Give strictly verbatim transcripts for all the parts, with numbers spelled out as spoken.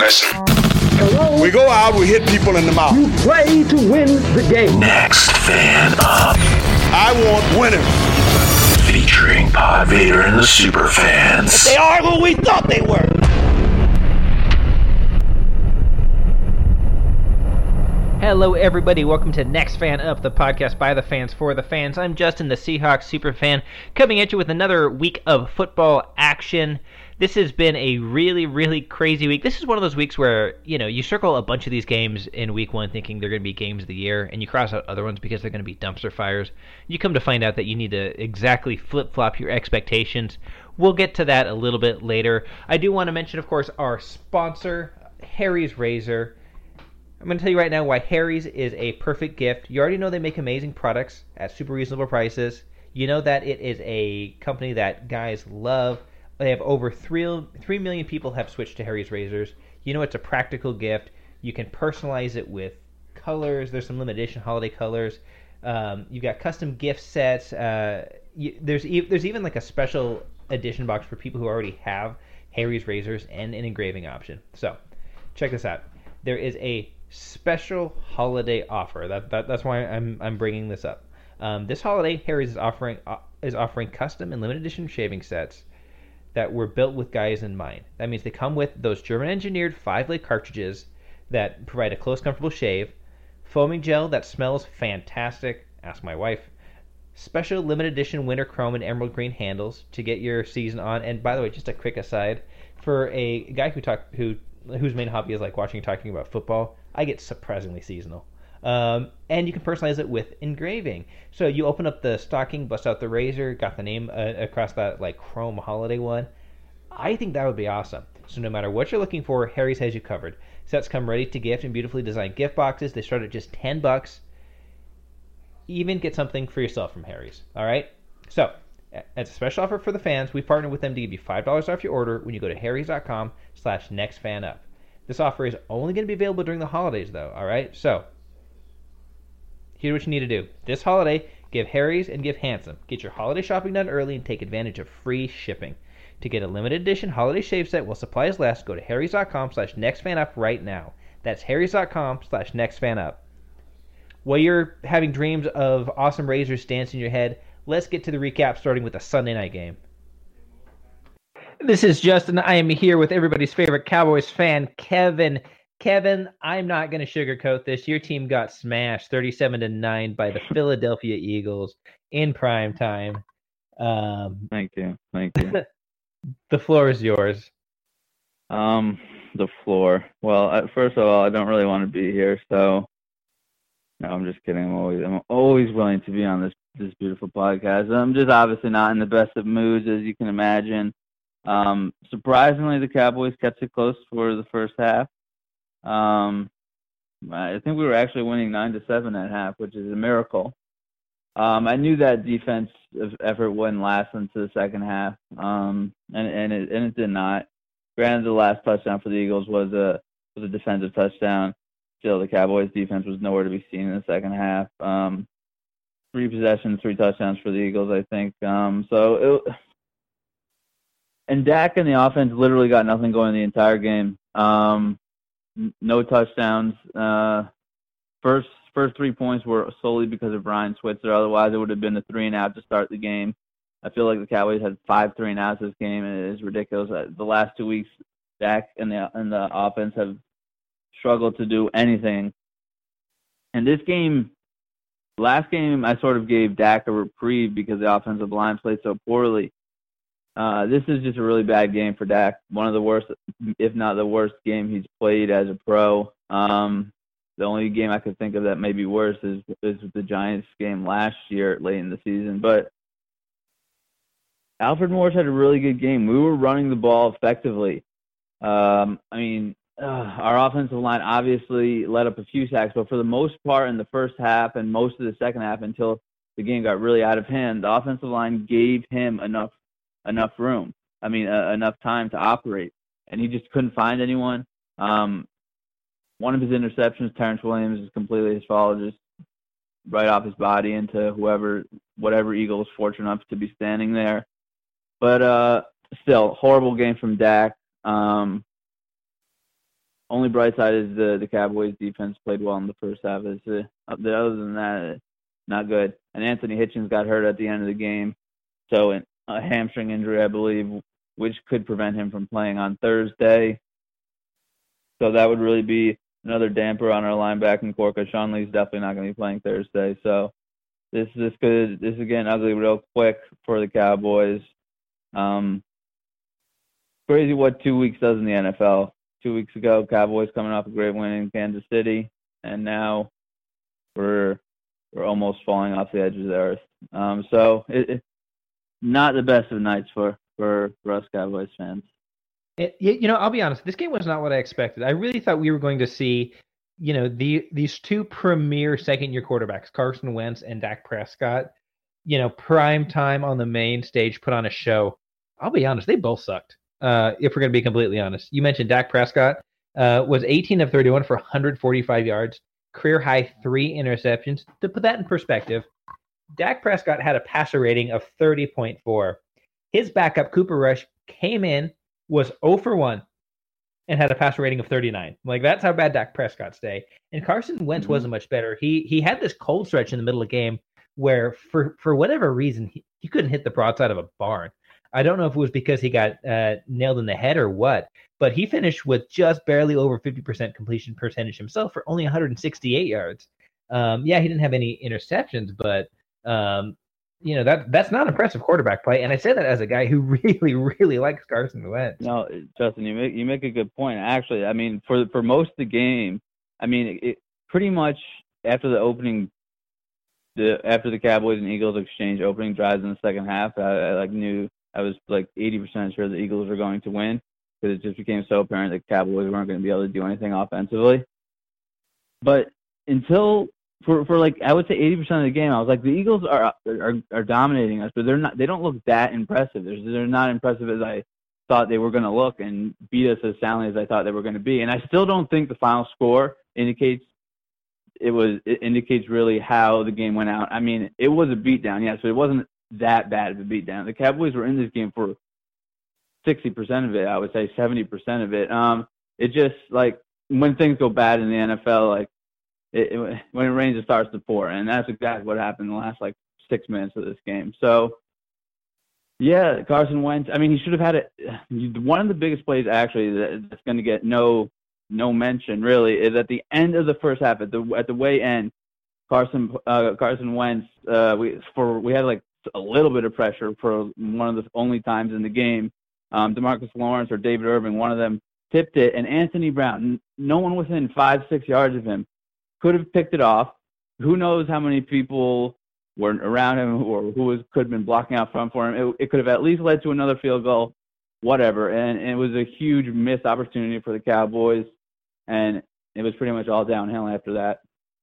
Listen. Hello? We go out, we hit people in the mouth. You play to win the game. Next Fan Up. I want winners. Featuring Pod Vader and the Super Fans. They are who we thought they were. Hello, everybody. Welcome to Next Fan Up, the podcast by the fans for the fans. I'm Justin, the Seahawks super fan, coming at you with another week of football action. This has been a really, really crazy week. This is one of those weeks where, you know, you circle a bunch of these games in week one thinking they're going to be games of the year, and you cross out other ones because they're going to be dumpster fires. You come to find out that you need to exactly flip-flop your expectations. We'll get to that a little bit later. I do want to mention, of course, our sponsor, Harry's Razor. I'm going to tell you right now why Harry's is a perfect gift. You already know they make amazing products at super reasonable prices. You know that it is a company that guys love. They have over three, three million people have switched to Harry's Razors. You know it's a practical gift. You can personalize it with colors. There's some limited edition holiday colors. Um, you've got custom gift sets. Uh, you, there's, e- there's even like a special edition box for people who already have Harry's Razors and an engraving option. So check this out. There is a special holiday offer. That, that that's why I'm I'm bringing this up. Um, this holiday, Harry's is offering uh, is offering custom and limited edition shaving sets that were built with guys in mind. That means they come with those German-engineered five-blade cartridges that provide a close, comfortable shave, foaming gel that smells fantastic. Ask my wife. Special limited edition winter chrome and emerald green handles to get your season on. And by the way, just a quick aside, for a guy who talk who whose main hobby is like watching and talking about football, I get surprisingly seasonal. Um, and you can personalize it with engraving. So you open up the stocking, bust out the razor, got the name uh, across that like chrome holiday one. I think that would be awesome. So no matter what you're looking for, Harry's has you covered. Sets come ready to gift in beautifully designed gift boxes. They start at just ten bucks. Even get something for yourself from Harry's. All right? So as a special offer for the fans, we partnered with them to give you five dollars off your order when you go to harrys.com slash nextfanup. This offer is only going to be available during the holidays, though, all right? So here's what you need to do. This holiday, give Harry's and give Handsome. Get your holiday shopping done early and take advantage of free shipping. To get a limited edition holiday shave set while supplies last, go to harrys.com slash nextfanup right now. That's harrys.com slash nextfanup. While you're having dreams of awesome razors dance in your head, let's get to the recap, starting with the Sunday night game. This is Justin. I am here with everybody's favorite Cowboys fan, Kevin. Kevin, I'm not going to sugarcoat this. Your team got smashed thirty-seven to nine by the Philadelphia Eagles in prime time. Um, Thank you. Thank you. The floor is yours. Um, the floor. Well, first of all, I don't really want to be here, so no, I'm just kidding. I'm always, I'm always willing to be on this this beautiful podcast. I'm just obviously not in the best of moods, as you can imagine. Um, surprisingly, the Cowboys kept it close for the first half. Um, I think we were actually winning nine to seven at half, which is a miracle. Um, I knew that defense effort wouldn't last into the second half, um, and and it and it did not. Granted, the last touchdown for the Eagles was a was a defensive touchdown. Still, the Cowboys' defense was nowhere to be seen in the second half. Um, three possessions, three touchdowns for the Eagles, I think. Um, so. It, And Dak and the offense literally got nothing going the entire game. Um, no touchdowns. Uh, first first three points were solely because of Ryan Switzer. Otherwise, it would have been a three and out to start the game. I feel like the Cowboys had five three and outs this game, and it is ridiculous. The last two weeks, Dak and the and the offense have struggled to do anything. And this game, last game, I sort of gave Dak a reprieve because the offensive line played so poorly. Uh, this is just a really bad game for Dak. One of the worst, if not the worst game he's played as a pro. Um, the only game I could think of that may be worse is, is the Giants game last year late in the season. But Alfred Morris had a really good game. We were running the ball effectively. Um, I mean, uh, our offensive line obviously let up a few sacks, but for the most part in the first half and most of the second half until the game got really out of hand, the offensive line gave him enough enough room. I mean, uh, enough time to operate. And he just couldn't find anyone. Um, one of his interceptions, Terrence Williams, is completely his fault, just right off his body into whoever, whatever Eagle is fortunate enough to be standing there. But uh, still, horrible game from Dak. Um, only bright side is the the Cowboys defense played well in the first half. It's, uh, other than that, not good. And Anthony Hitchens got hurt at the end of the game, so an, a hamstring injury, I believe, which could prevent him from playing on Thursday. So that would really be another damper on our linebacking core, because Sean Lee's definitely not going to be playing Thursday. So this this could this is getting ugly real quick for the Cowboys. Um, crazy what two weeks does in the N F L. Two weeks ago, Cowboys coming off a great win in Kansas City, and now we're we're almost falling off the edge of the earth. Um, so it, it's not the best of nights for, for, for us Cowboys fans. It, you know, I'll be honest. This game was not what I expected. I really thought we were going to see, you know, the these two premier second-year quarterbacks, Carson Wentz and Dak Prescott, you know, prime time on the main stage, put on a show. I'll be honest, they both sucked. Uh, if we're going to be completely honest, you mentioned Dak Prescott uh, was eighteen of thirty-one for one hundred forty-five yards, career high three interceptions. To put that in perspective, Dak Prescott had a passer rating of thirty point four. His backup, Cooper Rush, came in, was zero for one, and had a passer rating of thirty-nine. Like, that's how bad Dak Prescott's day. And Carson Wentz mm-hmm. wasn't much better. He he had this cold stretch in the middle of the game where, for, for whatever reason, he, he couldn't hit the broadside of a barn. I don't know if it was because he got uh, nailed in the head or what, but he finished with just barely over fifty percent completion percentage himself for only one hundred sixty-eight yards. Um, yeah, he didn't have any interceptions, but um, you know that that's not impressive quarterback play. And I say that as a guy who really, really likes Carson Wentz. No, Justin, you make you make a good point. Actually, I mean, for for most of the game, I mean, it, pretty much after the opening, the after the Cowboys and Eagles exchange opening drives in the second half, I, I like knew. I was like eighty percent sure the Eagles were going to win, because it just became so apparent that Cowboys weren't going to be able to do anything offensively. But until for for like I would say eighty percent of the game, I was like, the Eagles are are are dominating us, but they're not. They don't look that impressive. They're they're not impressive as I thought they were going to look, and beat us as soundly as I thought they were going to be. And I still don't think the final score indicates it was it indicates really how the game went out. I mean, it was a beatdown, yes, but it wasn't that bad of a beatdown. The Cowboys were in this game for sixty percent of it, I would say seventy percent of it. Um, it just, like, when things go bad in the N F L, like, it, it, when it rains, it starts to pour, and that's exactly what happened in the last, like, six minutes of this game. So, yeah, Carson Wentz, I mean, he should have had it. One of the biggest plays, actually, that, that's going to get no no mention, really, is at the end of the first half, at the at the way end, Carson uh, Carson Wentz, uh, we for we had, like, a little bit of pressure for one of the only times in the game. Um, DeMarcus Lawrence or David Irving, one of them tipped it, and Anthony Brown, no one within five, six yards of him, could have picked it off. Who knows how many people were around him or who was, could have been blocking out front for him. It, it could have at least led to another field goal, whatever. And, and it was a huge missed opportunity for the Cowboys, and it was pretty much all downhill after that.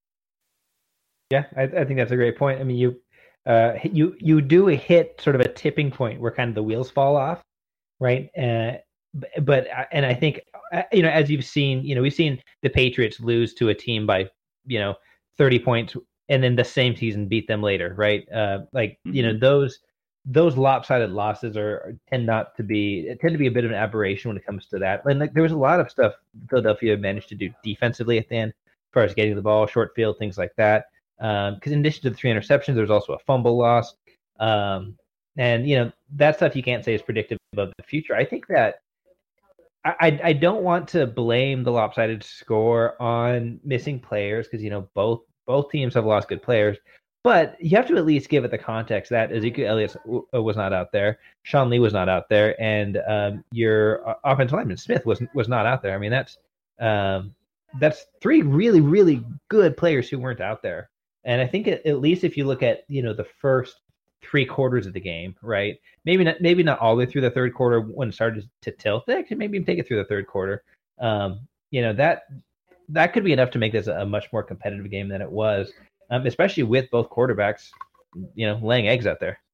Yeah, I, I think that's a great point. I mean, you Uh, you you do hit sort of a tipping point where kind of the wheels fall off, right? Uh, but and I think you know, as you've seen, you know, we've seen the Patriots lose to a team by you know thirty points, and then the same season beat them later, right? Uh, like you know those those lopsided losses are tend not to be tend to be a bit of an aberration when it comes to that. And like there was a lot of stuff Philadelphia managed to do defensively at the end, as far as getting the ball, short field, things like that. Because um, in addition to the three interceptions, there's also a fumble loss. Um, and, you know, that stuff you can't say is predictive of the future. I think that I, I, I don't want to blame the lopsided score on missing players because, you know, both both teams have lost good players. But you have to at least give it the context that Ezekiel Elliott was not out there, Sean Lee was not out there, and um, your offensive lineman Smith was was not out there. I mean, that's um, that's three really, really good players who weren't out there. And I think at, at least if you look at, you know, the first three quarters of the game, right? Maybe not maybe not all the way through the third quarter when it started to tilt. They actually maybe even take it through the third quarter. Um, you know, that that could be enough to make this a, a much more competitive game than it was, um, especially with both quarterbacks, you know, laying eggs out there.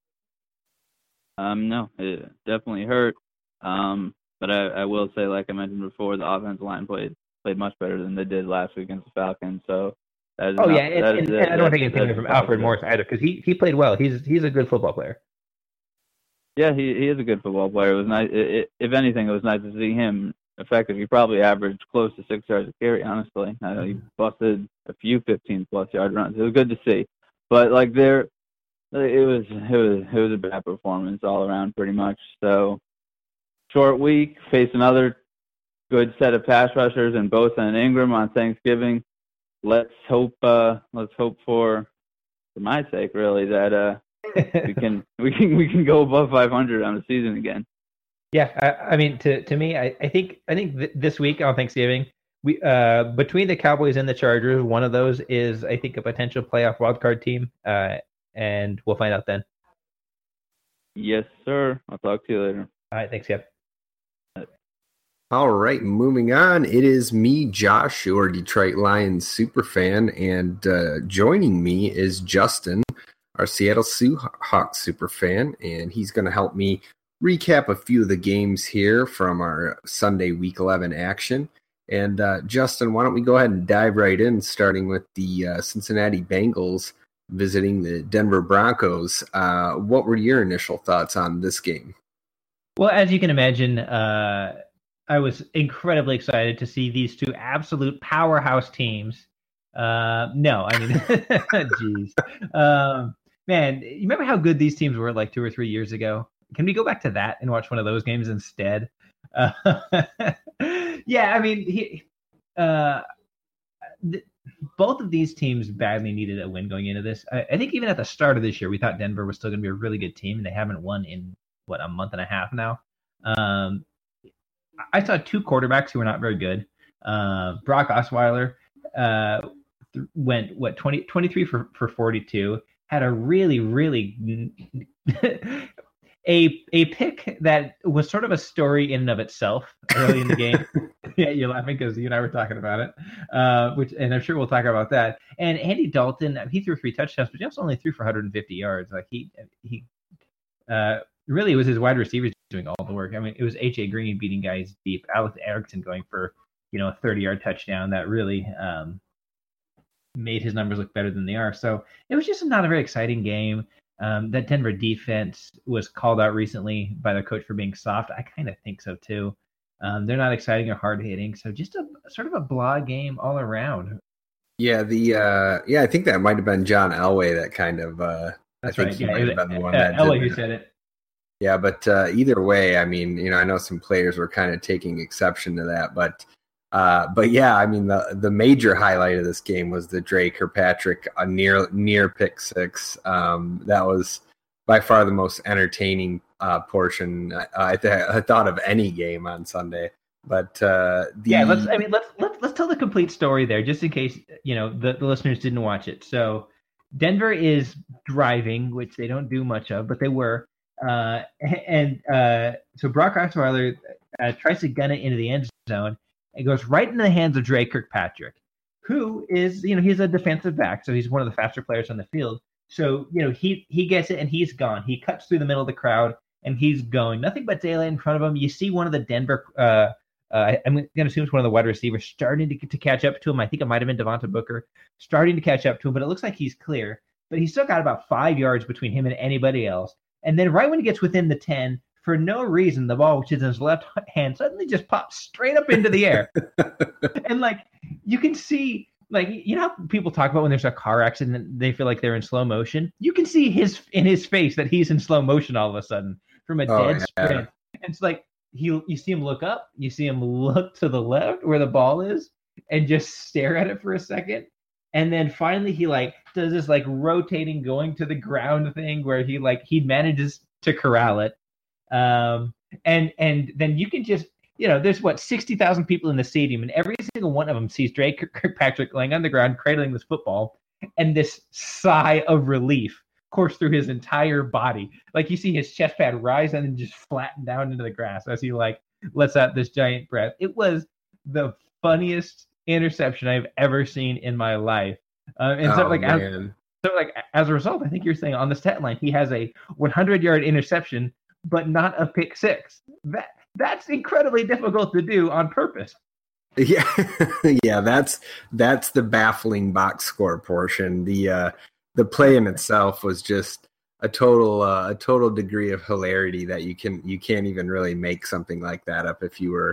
Um, no, it definitely hurt. Um, but I, I will say, like I mentioned before, the offensive line played played much better than they did last week against the Falcons. So. Oh not, yeah, and, and, is, and I don't think anything from Alfred Morris either, because he, he played well. He's he's a good football player. Yeah, he he is a good football player. It was nice. It, it, if anything, it was nice to see him effective. He probably averaged close to six yards a carry, honestly. I know he busted a few fifteen-plus yard runs. It was good to see. But, like, there, it was, it was, it was a bad performance all around pretty much. So, short week, face another good set of pass rushers in Bosa and Ingram on Thanksgiving. Let's hope, uh, let's hope for, for my sake, really, that uh, we can we can we can go above five hundred on the season again. Yeah, I, I mean, to to me, I, I think I think th- this week on Thanksgiving, we uh, between the Cowboys and the Chargers, one of those is I think a potential playoff wildcard team, uh, and we'll find out then. Yes, sir. I'll talk to you later. All right, thanks, Kev. All right, moving on. It is me, Josh, your Detroit Lions superfan, and uh, joining me is Justin, our Seattle Seahawks superfan, and he's going to help me recap a few of the games here from our Sunday Week eleven action. And uh, Justin, why don't we go ahead and dive right in, starting with the uh, Cincinnati Bengals visiting the Denver Broncos. Uh, what were your initial thoughts on this game? Well, as you can imagine, uh, I was incredibly excited to see these two absolute powerhouse teams. Uh, no, I mean, jeez. Um, man, you remember how good these teams were like two or three years ago? Can we go back to that and watch one of those games instead? Uh, yeah, I mean, he, uh, th- both of these teams badly needed a win going into this. I, I think even at the start of this year, we thought Denver was still going to be a really good team, and they haven't won in, what, a month and a half now? Um, I saw two quarterbacks who were not very good. Uh, Brock Osweiler uh, th- went, what, twenty, twenty-three for, for forty-two, had a really, really... A a pick that was sort of a story in and of itself early in the game. Yeah, you're laughing because you and I were talking about it, uh, which, and I'm sure we'll talk about that. And Andy Dalton, he threw three touchdowns, but he also only threw for one hundred fifty yards. Like he he uh, really it was his wide receivers doing all the work. I mean, it was H A Green beating guys deep, Alex Erickson going for you know a thirty-yard touchdown that really um, made his numbers look better than they are. So it was just not a very exciting game. Um, that Denver defense was called out recently by the coach for being soft. I kind of think so too. Um, they're not exciting or hard hitting, so just a sort of a blah game all around. Yeah, the uh, yeah, I think that might have been John Elway that kind of. Uh, That's I think right. he Yeah, might it have been the one uh, that Elway did who said it. Yeah, but uh, either way, I mean, you know, I know some players were kind of taking exception to that, but. Uh, but yeah, I mean, the the major highlight of this game was the Dre Kirkpatrick uh, near near pick six. Um, that was by far the most entertaining uh, portion I, I, th- I thought of any game on Sunday. But uh, the... yeah, let's. I mean, let's let's let's tell the complete story there, just in case you know the, the listeners didn't watch it. So Denver is driving, which they don't do much of, but they were. Uh, and uh, so Brock Osweiler uh, tries to gun it into the end zone. It goes right into the hands of Dre Kirkpatrick, who is, you know, he's a defensive back, so he's one of the faster players on the field. So, you know, he he gets it and he's gone. He cuts through the middle of the crowd and he's going. Nothing but daylight in front of him. You see one of the Denver, uh, uh, I'm going to assume it's one of the wide receivers starting to to catch up to him. I think it might have been Devonta Booker starting to catch up to him, but it looks like he's clear. But he's still got about five yards between him and anybody else. And then right when he gets within the ten, for no reason, the ball, which is in his left hand, suddenly just pops straight up into the air. And, like, you can see, like, you know how people talk about when there's a car accident, they feel like they're in slow motion? You can see his in his face that he's in slow motion all of a sudden from a Oh, dead yeah. sprint. And it's like, he, you see him look up, you see him look to the left where the ball is, and just stare at it for a second. And then finally he, like, does this, like, rotating, going to the ground thing where he, like, he manages to corral it. Um, and, and then you can just, you know, there's what, sixty thousand people in the stadium, and every single one of them sees Dre Kirkpatrick laying on the ground, cradling this football, and this sigh of relief course through his entire body. Like, you see his chest pad rise and then just flatten down into the grass as he, like, lets out this giant breath. It was the funniest interception I've ever seen in my life. Uh, and so, Oh, like, as, man. so, like, as a result, I think you're saying on the stat line, he has a hundred-yard interception, but not a pick six. That that's incredibly difficult to do on purpose. Yeah, yeah, that's that's the baffling box score portion. The uh, the play in itself was just a total uh, a total degree of hilarity that you can you can't even really make something like that up if you were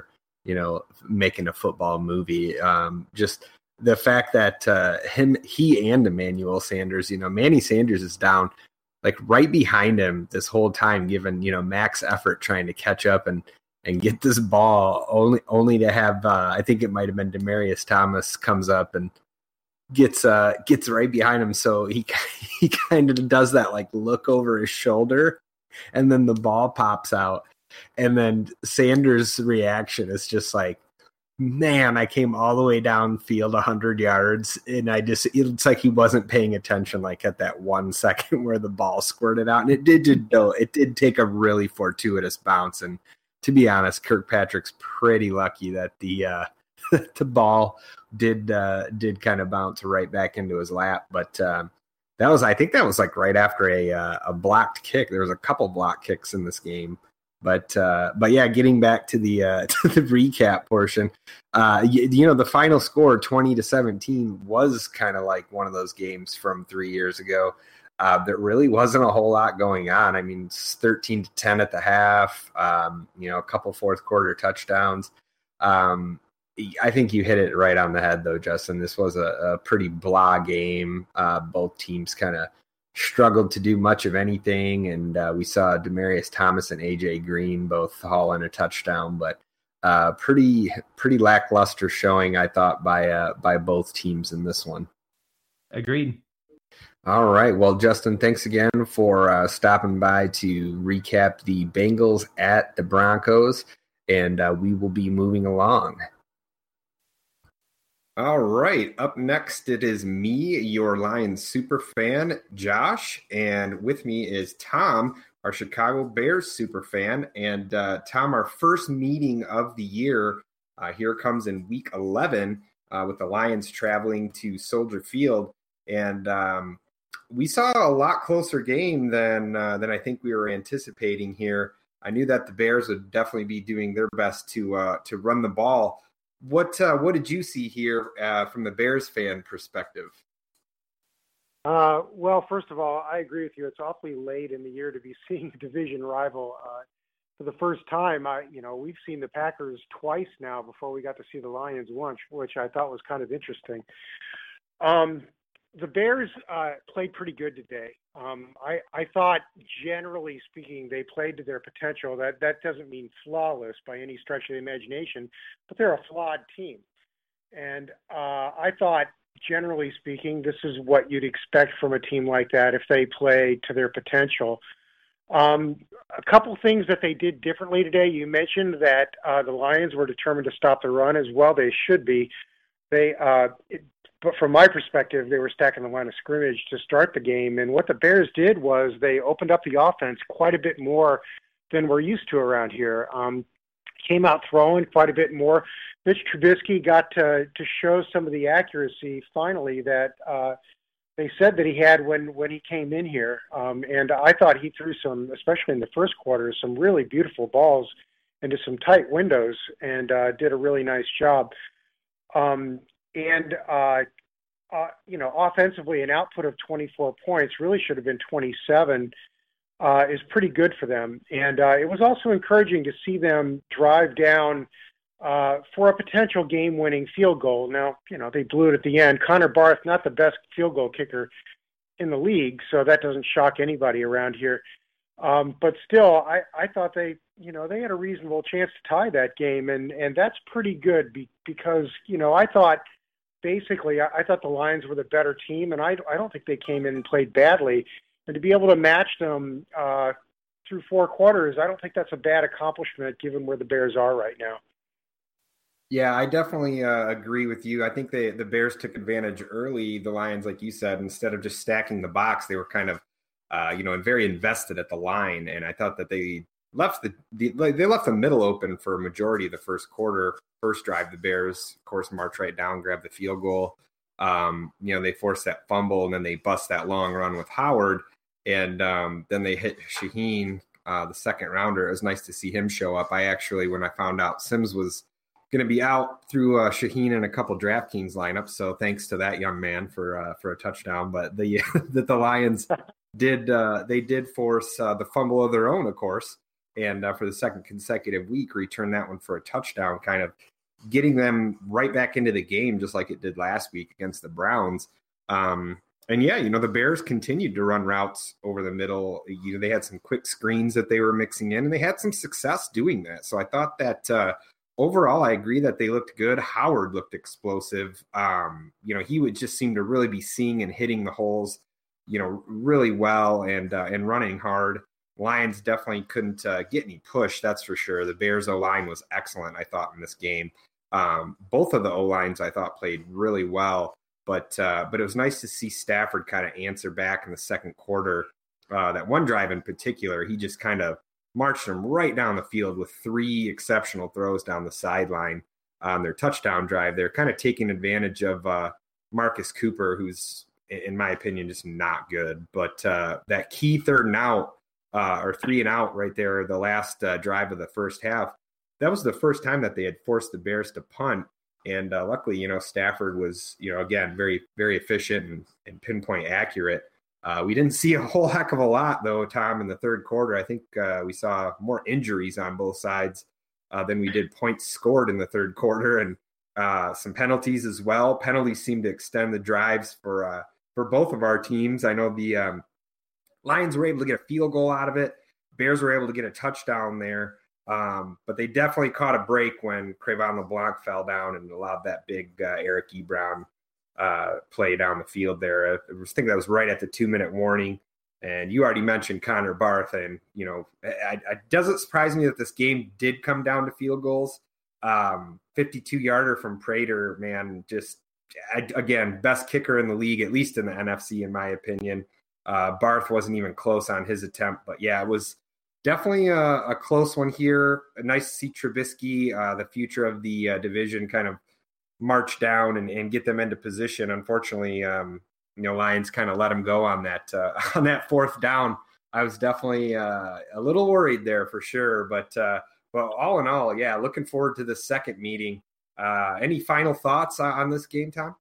you know, making a football movie. Um, just the fact that uh, him, he and Emmanuel Sanders, you know, Manny Sanders is down like right behind him this whole time, given, you know, max effort trying to catch up and, and get this ball, only only to have, uh, I think it might have been Demaryius Thomas comes up and gets uh, gets right behind him. So he, he kind of does that, like, look over his shoulder, and then the ball pops out. And then Sanders' reaction is just like, man, I came all the way downfield one hundred yards, and I just, it's like he wasn't paying attention, like at that one second where the ball squirted out. And it did, did though, it did take a really fortuitous bounce. And to be honest, Kirkpatrick's pretty lucky that the uh, the ball did uh, did kind of bounce right back into his lap. But uh, that was, I think that was like right after a uh, a blocked kick. There was a couple block kicks in this game. But uh, but yeah, getting back to the uh, to the recap portion, uh, you, you know, the final score twenty to seventeen was kind of like one of those games from three years ago. Uh, there really wasn't a whole lot going on. I mean, it's thirteen to ten at the half. Um, you know, a couple fourth quarter touchdowns. Um, I think you hit it right on the head, though, Justin. This was a, a pretty blah game. Uh, both teams kind of struggled to do much of anything, and uh, we saw Demaryius Thomas and A J Green both haul in a touchdown, but uh, pretty pretty lackluster showing, I thought, by uh, by both teams in this one. Agreed. All right, well, Justin, thanks again for uh, stopping by to recap the Bengals at the Broncos, and uh, we will be moving along. All right, up next it is me, your Lions super fan, Josh, and with me is Tom, our Chicago Bears super fan. And uh, Tom, our first meeting of the year uh, here comes in week eleven uh, with the Lions traveling to Soldier Field, and um, we saw a lot closer game than uh, than I think we were anticipating here. I knew that the Bears would definitely be doing their best to uh, to run the ball. What uh, what did you see here uh, from the Bears fan perspective? Uh, well, first of all, I agree with you. It's awfully late in the year to be seeing a division rival uh, for the first time. I, you know, we've seen the Packers twice now before we got to see the Lions once, which I thought was kind of interesting. Um, the Bears uh, played pretty good today. Um, I, I thought, generally speaking, they played to their potential. That that doesn't mean flawless by any stretch of the imagination, but they're a flawed team. And uh, I thought, generally speaking, this is what you'd expect from a team like that if they play to their potential. Um, a couple things that they did differently today. You mentioned that uh, the Lions were determined to stop the run as well. They should be. They, uh, it, but from my perspective, they were stacking the line of scrimmage to start the game. And what the Bears did was they opened up the offense quite a bit more than we're used to around here. Um, came out throwing quite a bit more. Mitch Trubisky got to, to show some of the accuracy finally that uh, they said that he had when, when he came in here. Um, and I thought he threw some, especially in the first quarter, some really beautiful balls into some tight windows and uh, did a really nice job. Um, and, uh, uh, you know, offensively, an output of twenty-four points really should have been twenty-seven, uh, is pretty good for them. And uh, it was also encouraging to see them drive down uh, for a potential game-winning field goal. Now, you know, they blew it at the end. Connor Barth, not the best field goal kicker in the league, so that doesn't shock anybody around here. Um, but still, I, I thought they, you know, they had a reasonable chance to tie that game, and, and that's pretty good be, because, you know, I thought basically I, I thought the Lions were the better team, and I, I don't think they came in and played badly. And to be able to match them uh, through four quarters, I don't think that's a bad accomplishment given where the Bears are right now. Yeah, I definitely uh, agree with you. I think they, the Bears took advantage early, the Lions, like you said, instead of just stacking the box, they were kind of, uh, you know, very invested at the line. And I thought that they left the, the they left the middle open for a majority of the first quarter. First drive, the Bears, of course, march right down, grab the field goal. Um, you know, they forced that fumble, and then they bust that long run with Howard. And um, then they hit Shaheen, uh, the second rounder. It was nice to see him show up. I actually, when I found out Sims was going to be out, through uh, Shaheen and a couple DraftKings lineups. So thanks to that young man for uh, for a touchdown. But the that the Lions did uh, they did force uh, the fumble of their own, of course. and uh, for the second consecutive week, returned that one for a touchdown, kind of getting them right back into the game, just like it did last week against the Browns. Um, and yeah, you know, the Bears continued to run routes over the middle. You know, they had some quick screens that they were mixing in, and they had some success doing that. So I thought that uh, overall, I agree that they looked good. Howard looked explosive. Um, you know, he would just seem to really be seeing and hitting the holes, you know, really well and uh, and running hard. Lions definitely couldn't uh, get any push, that's for sure. The Bears O-line was excellent, I thought, in this game. Um, both of the O-lines, I thought, played really well. But uh, but it was nice to see Stafford kind of answer back in the second quarter. Uh, that one drive in particular, he just kind of marched them right down the field with three exceptional throws down the sideline on their touchdown drive. They're kind of taking advantage of uh, Marcus Cooper, who's, in my opinion, just not good. But uh, that key third and out, uh, or three and out right there, the last uh, drive of the first half, that was the first time that they had forced the Bears to punt. And uh, luckily, you know, Stafford was, you know, again, very, very efficient and, and pinpoint accurate. Uh, we didn't see a whole heck of a lot, though, Tom, in the third quarter. I think uh, we saw more injuries on both sides uh, than we did points scored in the third quarter, and uh, some penalties as well. Penalties seemed to extend the drives for uh, for both of our teams. I know the um, Lions were able to get a field goal out of it. Bears were able to get a touchdown there. Um, but they definitely caught a break when Cre'Von LeBlanc fell down and allowed that big uh, Eric Ebron uh, play down the field there. I think that was right at the two-minute warning. And you already mentioned Connor Barth, and, you know, it, it doesn't surprise me that this game did come down to field goals. Um, fifty-two-yarder from Prater, man, just, I, again, best kicker in the league, at least in the N F C, in my opinion. Uh, Barth wasn't even close on his attempt, but yeah, it was definitely a, a close one here. Nice to see Trubisky, uh, the future of the uh, division, kind of march down and, and get them into position. Unfortunately, um, you know, Lions kind of let him go on that uh, on that fourth down. I was definitely uh, a little worried there for sure. But uh, well, all in all, yeah, looking forward to the second meeting. Uh, any final thoughts on this game, Tom?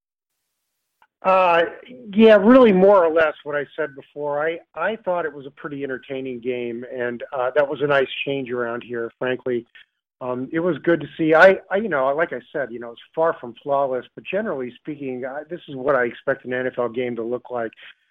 Uh, yeah, really more or less what I said before. I, I thought it was a pretty entertaining game, and uh, that was a nice change around here, frankly. Um, it was good to see. I, I, you know, like I said, you know, it's far from flawless, but generally speaking, I, this is what I expect an N F L game to look like.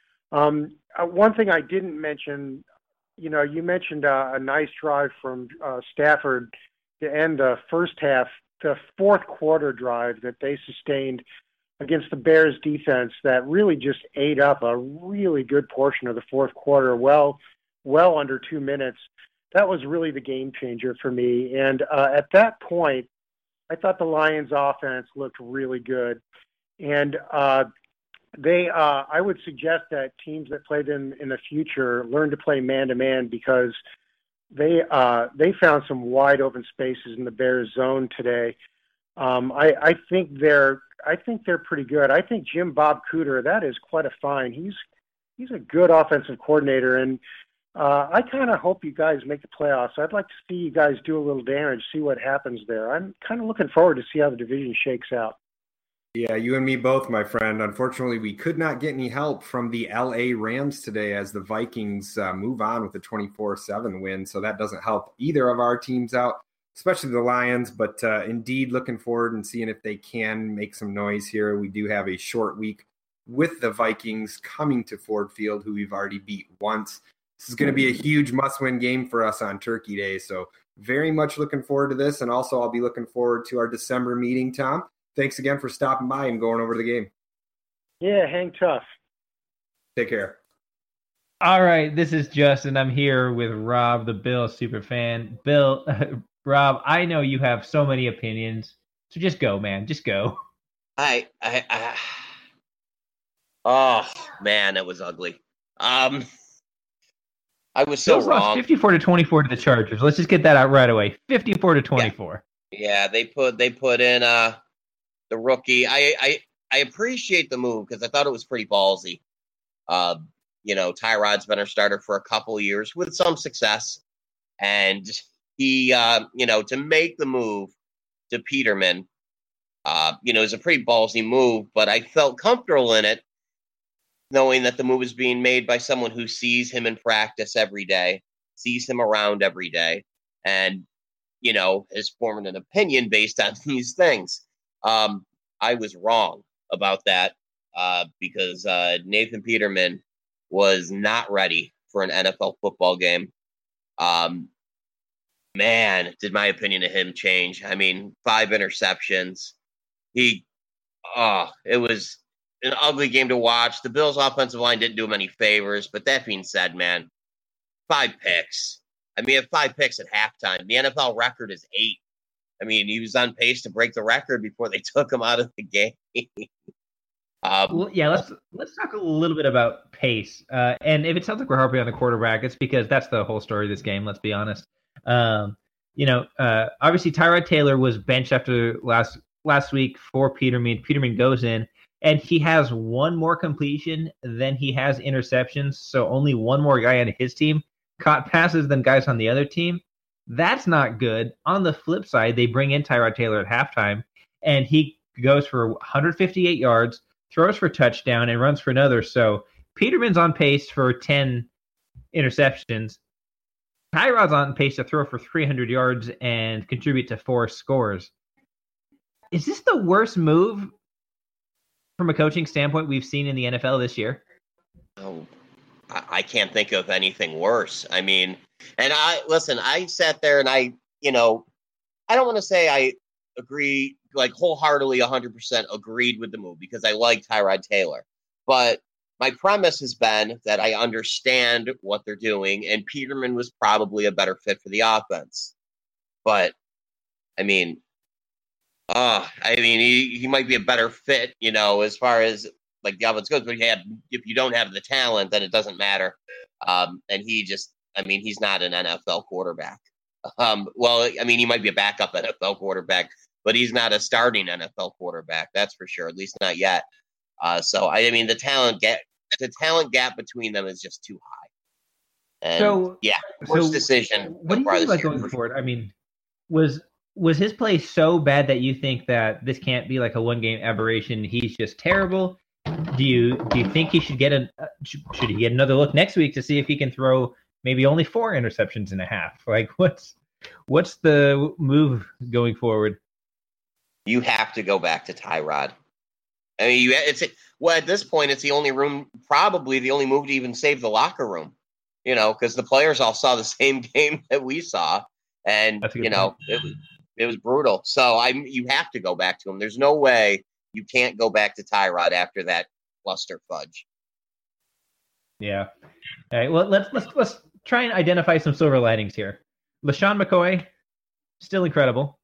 Um, uh, one thing I didn't mention, you know, you mentioned uh, a nice drive from uh, Stafford to end the first half, the fourth quarter drive that they sustained against the Bears defense that really just ate up a really good portion of the fourth quarter, well, well under two minutes. That was really the game changer for me. And uh, at that point, I thought the Lions offense looked really good. And uh, they, uh, I would suggest that teams that play them in the future learn to play man-to-man, because they, uh, they found some wide open spaces in the Bears zone today. Um, I, I think they're, I think they're pretty good. I think Jim Bob Cooter, that is quite a find. He's he's a good offensive coordinator, and uh, I kind of hope you guys make the playoffs. I'd like to see you guys do a little damage, see what happens there. I'm kind of looking forward to see how the division shakes out. Yeah, you and me both, my friend. Unfortunately, we could not get any help from the L A Rams today as the Vikings uh, move on with a twenty-four seven win, so that doesn't help either of our teams out, especially the Lions, but uh, indeed looking forward and seeing if they can make some noise here. We do have a short week with the Vikings coming to Ford Field, who we've already beat once. This is going to be a huge must-win game for us on Turkey Day, so very much looking forward to this, and also I'll be looking forward to our December meeting, Tom. Thanks again for stopping by and going over the game. Yeah, hang tough. Take care. All right, this is Justin. I'm here with Rob, the Bill superfan. Bill, Rob, I know you have so many opinions, so just go, man. Just go. I, I, I oh man, that was ugly. Um, I was so Bills wrong. Lost fifty-four to twenty-four to the Chargers. Let's just get that out right away. fifty-four to twenty-four. Yeah, yeah they put they put in uh the rookie. I I, I appreciate the move because I thought it was pretty ballsy. Uh, you know, Tyrod's been our starter for a couple of years with some success, and he, uh, you know, to make the move to Peterman, uh, you know, is a pretty ballsy move, but I felt comfortable in it, knowing that the move is being made by someone who sees him in practice every day sees him around every day, and, you know, has formed an opinion based on these things. Um, I was wrong about that uh, because uh, Nathan Peterman was not ready for an N F L football game. Um, man, did my opinion of him change. I mean, five interceptions. He, oh, it was an ugly game to watch. The Bills' offensive line didn't do him any favors, but that being said, man, five picks. I mean, at five picks at halftime. The N F L record is eight. I mean, he was on pace to break the record before they took him out of the game. um, well, yeah, let's let's talk a little bit about pace. Uh, and if it sounds like we're harping on the quarterback, it's because that's the whole story of this game. Let's be honest. Um, you know, uh, obviously Tyrod Taylor was benched after last last week for Peterman. Peterman goes in, and he has one more completion than he has interceptions. So only one more guy on his team caught passes than guys on the other team. That's not good. On the flip side, they bring in Tyrod Taylor at halftime, and he goes for one hundred fifty-eight yards, throws for touchdown, and runs for another. So Peterman's on pace for ten interceptions. Tyrod's on pace to throw for three hundred yards and contribute to four scores. Is this the worst move from a coaching standpoint we've seen in the N F L this year? Oh, I can't think of anything worse. I mean, and I listen, I sat there and I, you know, I don't want to say I agree, like wholeheartedly one hundred percent agreed with the move because I like Tyrod Taylor. But my premise has been that I understand what they're doing, and Peterman was probably a better fit for the offense. But, I mean, uh, I mean, he, he might be a better fit, you know, as far as like the offense goes, but you have, if you don't have the talent, then it doesn't matter. Um, and he just, I mean, he's not an N F L quarterback. Um, well, I mean, he might be a backup N F L quarterback, but he's not a starting N F L quarterback. That's for sure, at least not yet. Uh, so, I, I mean, the talent gap, the talent gap between them is just too high. And, so, yeah, worst so decision. What do you think about going forward? I mean, was was his play so bad that you think that this can't be like a one game aberration? He's just terrible. Do you do you think he should get a should he get another look next week to see if he can throw maybe only four interceptions and a half? Like, what's what's the move going forward? You have to go back to Tyrod. I mean, you it's well at this point it's the only room, probably the only move to even save the locker room. You know, because the players all saw the same game that we saw, and you know it was it was brutal. So I you have to go back to him. There's no way you can't go back to Tyrod after that cluster fudge. Yeah. All right. Well, let's let's let's try and identify some silver linings here. LeSean McCoy, still incredible.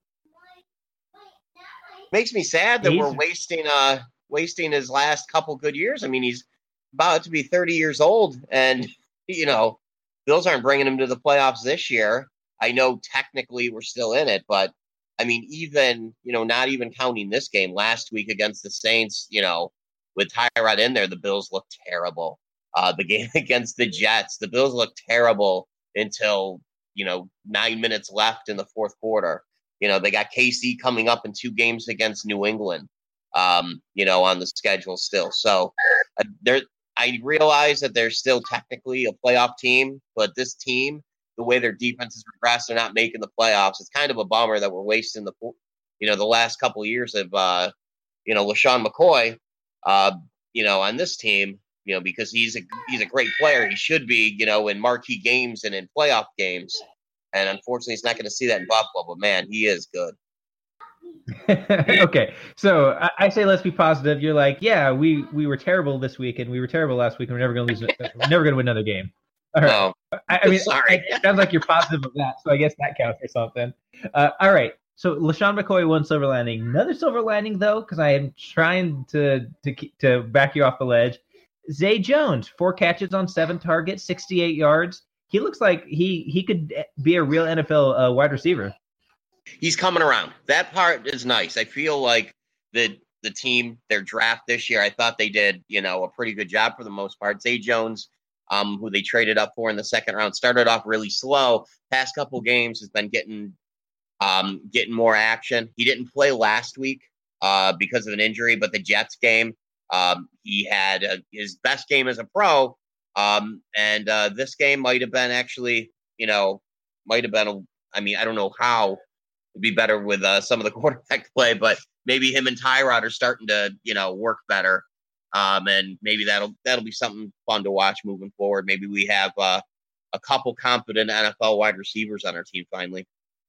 Makes me sad that He's, we're wasting uh wasting his last couple good years. I mean, he's about to be thirty years old, and you know, Bills aren't bringing him to the playoffs this year. I know technically we're still in it, but I mean, even, you know, not even counting this game last week against the Saints, you know, with Tyrod in there, the Bills looked terrible. Uh, the game against the Jets, the Bills looked terrible until, you know, nine minutes left in the fourth quarter. You know, they got K C coming up in two games against New England, um, you know, on the schedule still. So uh, there, I realize that they're still technically a playoff team, but this team, the way their defense has regressed, they're not making the playoffs. It's kind of a bummer that we're wasting the, you know, the last couple of years of, uh, you know, LeSean McCoy, uh, you know, on this team, you know, because he's a he's a great player. He should be, you know, in marquee games and in playoff games. And unfortunately, he's not going to see that in Buffalo. But man, he is good. Okay, so I, I say let's be positive. You're like, yeah, we, we were terrible this week, and we were terrible last week, and we're never going to lose. We're never going to win another game. All right. No, I, I mean, sorry. It sounds like you're positive of that, so I guess that counts for something. Uh, all right. So LeSean McCoy, one silver lining. Another silver lining, though, because I am trying to to to back you off the ledge. Zay Jones, four catches on seven targets, sixty-eight yards. He looks like he he could be a real N F L uh, wide receiver. He's coming around. That part is nice. I feel like the the team, their draft this year, I thought they did, you know, a pretty good job for the most part. Zay Jones, um, who they traded up for in the second round, started off really slow. Past couple games has been getting um, getting more action. He didn't play last week uh, because of an injury, but the Jets game, um, he had a, his best game as a pro. Um, and uh, this game might have been actually you know, might have been a. I mean, I don't know how it'd be better with uh, some of the quarterback play, but maybe him and Tyrod are starting to, you know, work better. Um, and maybe that'll that'll be something fun to watch moving forward. Maybe we have uh, a couple competent N F L wide receivers on our team finally.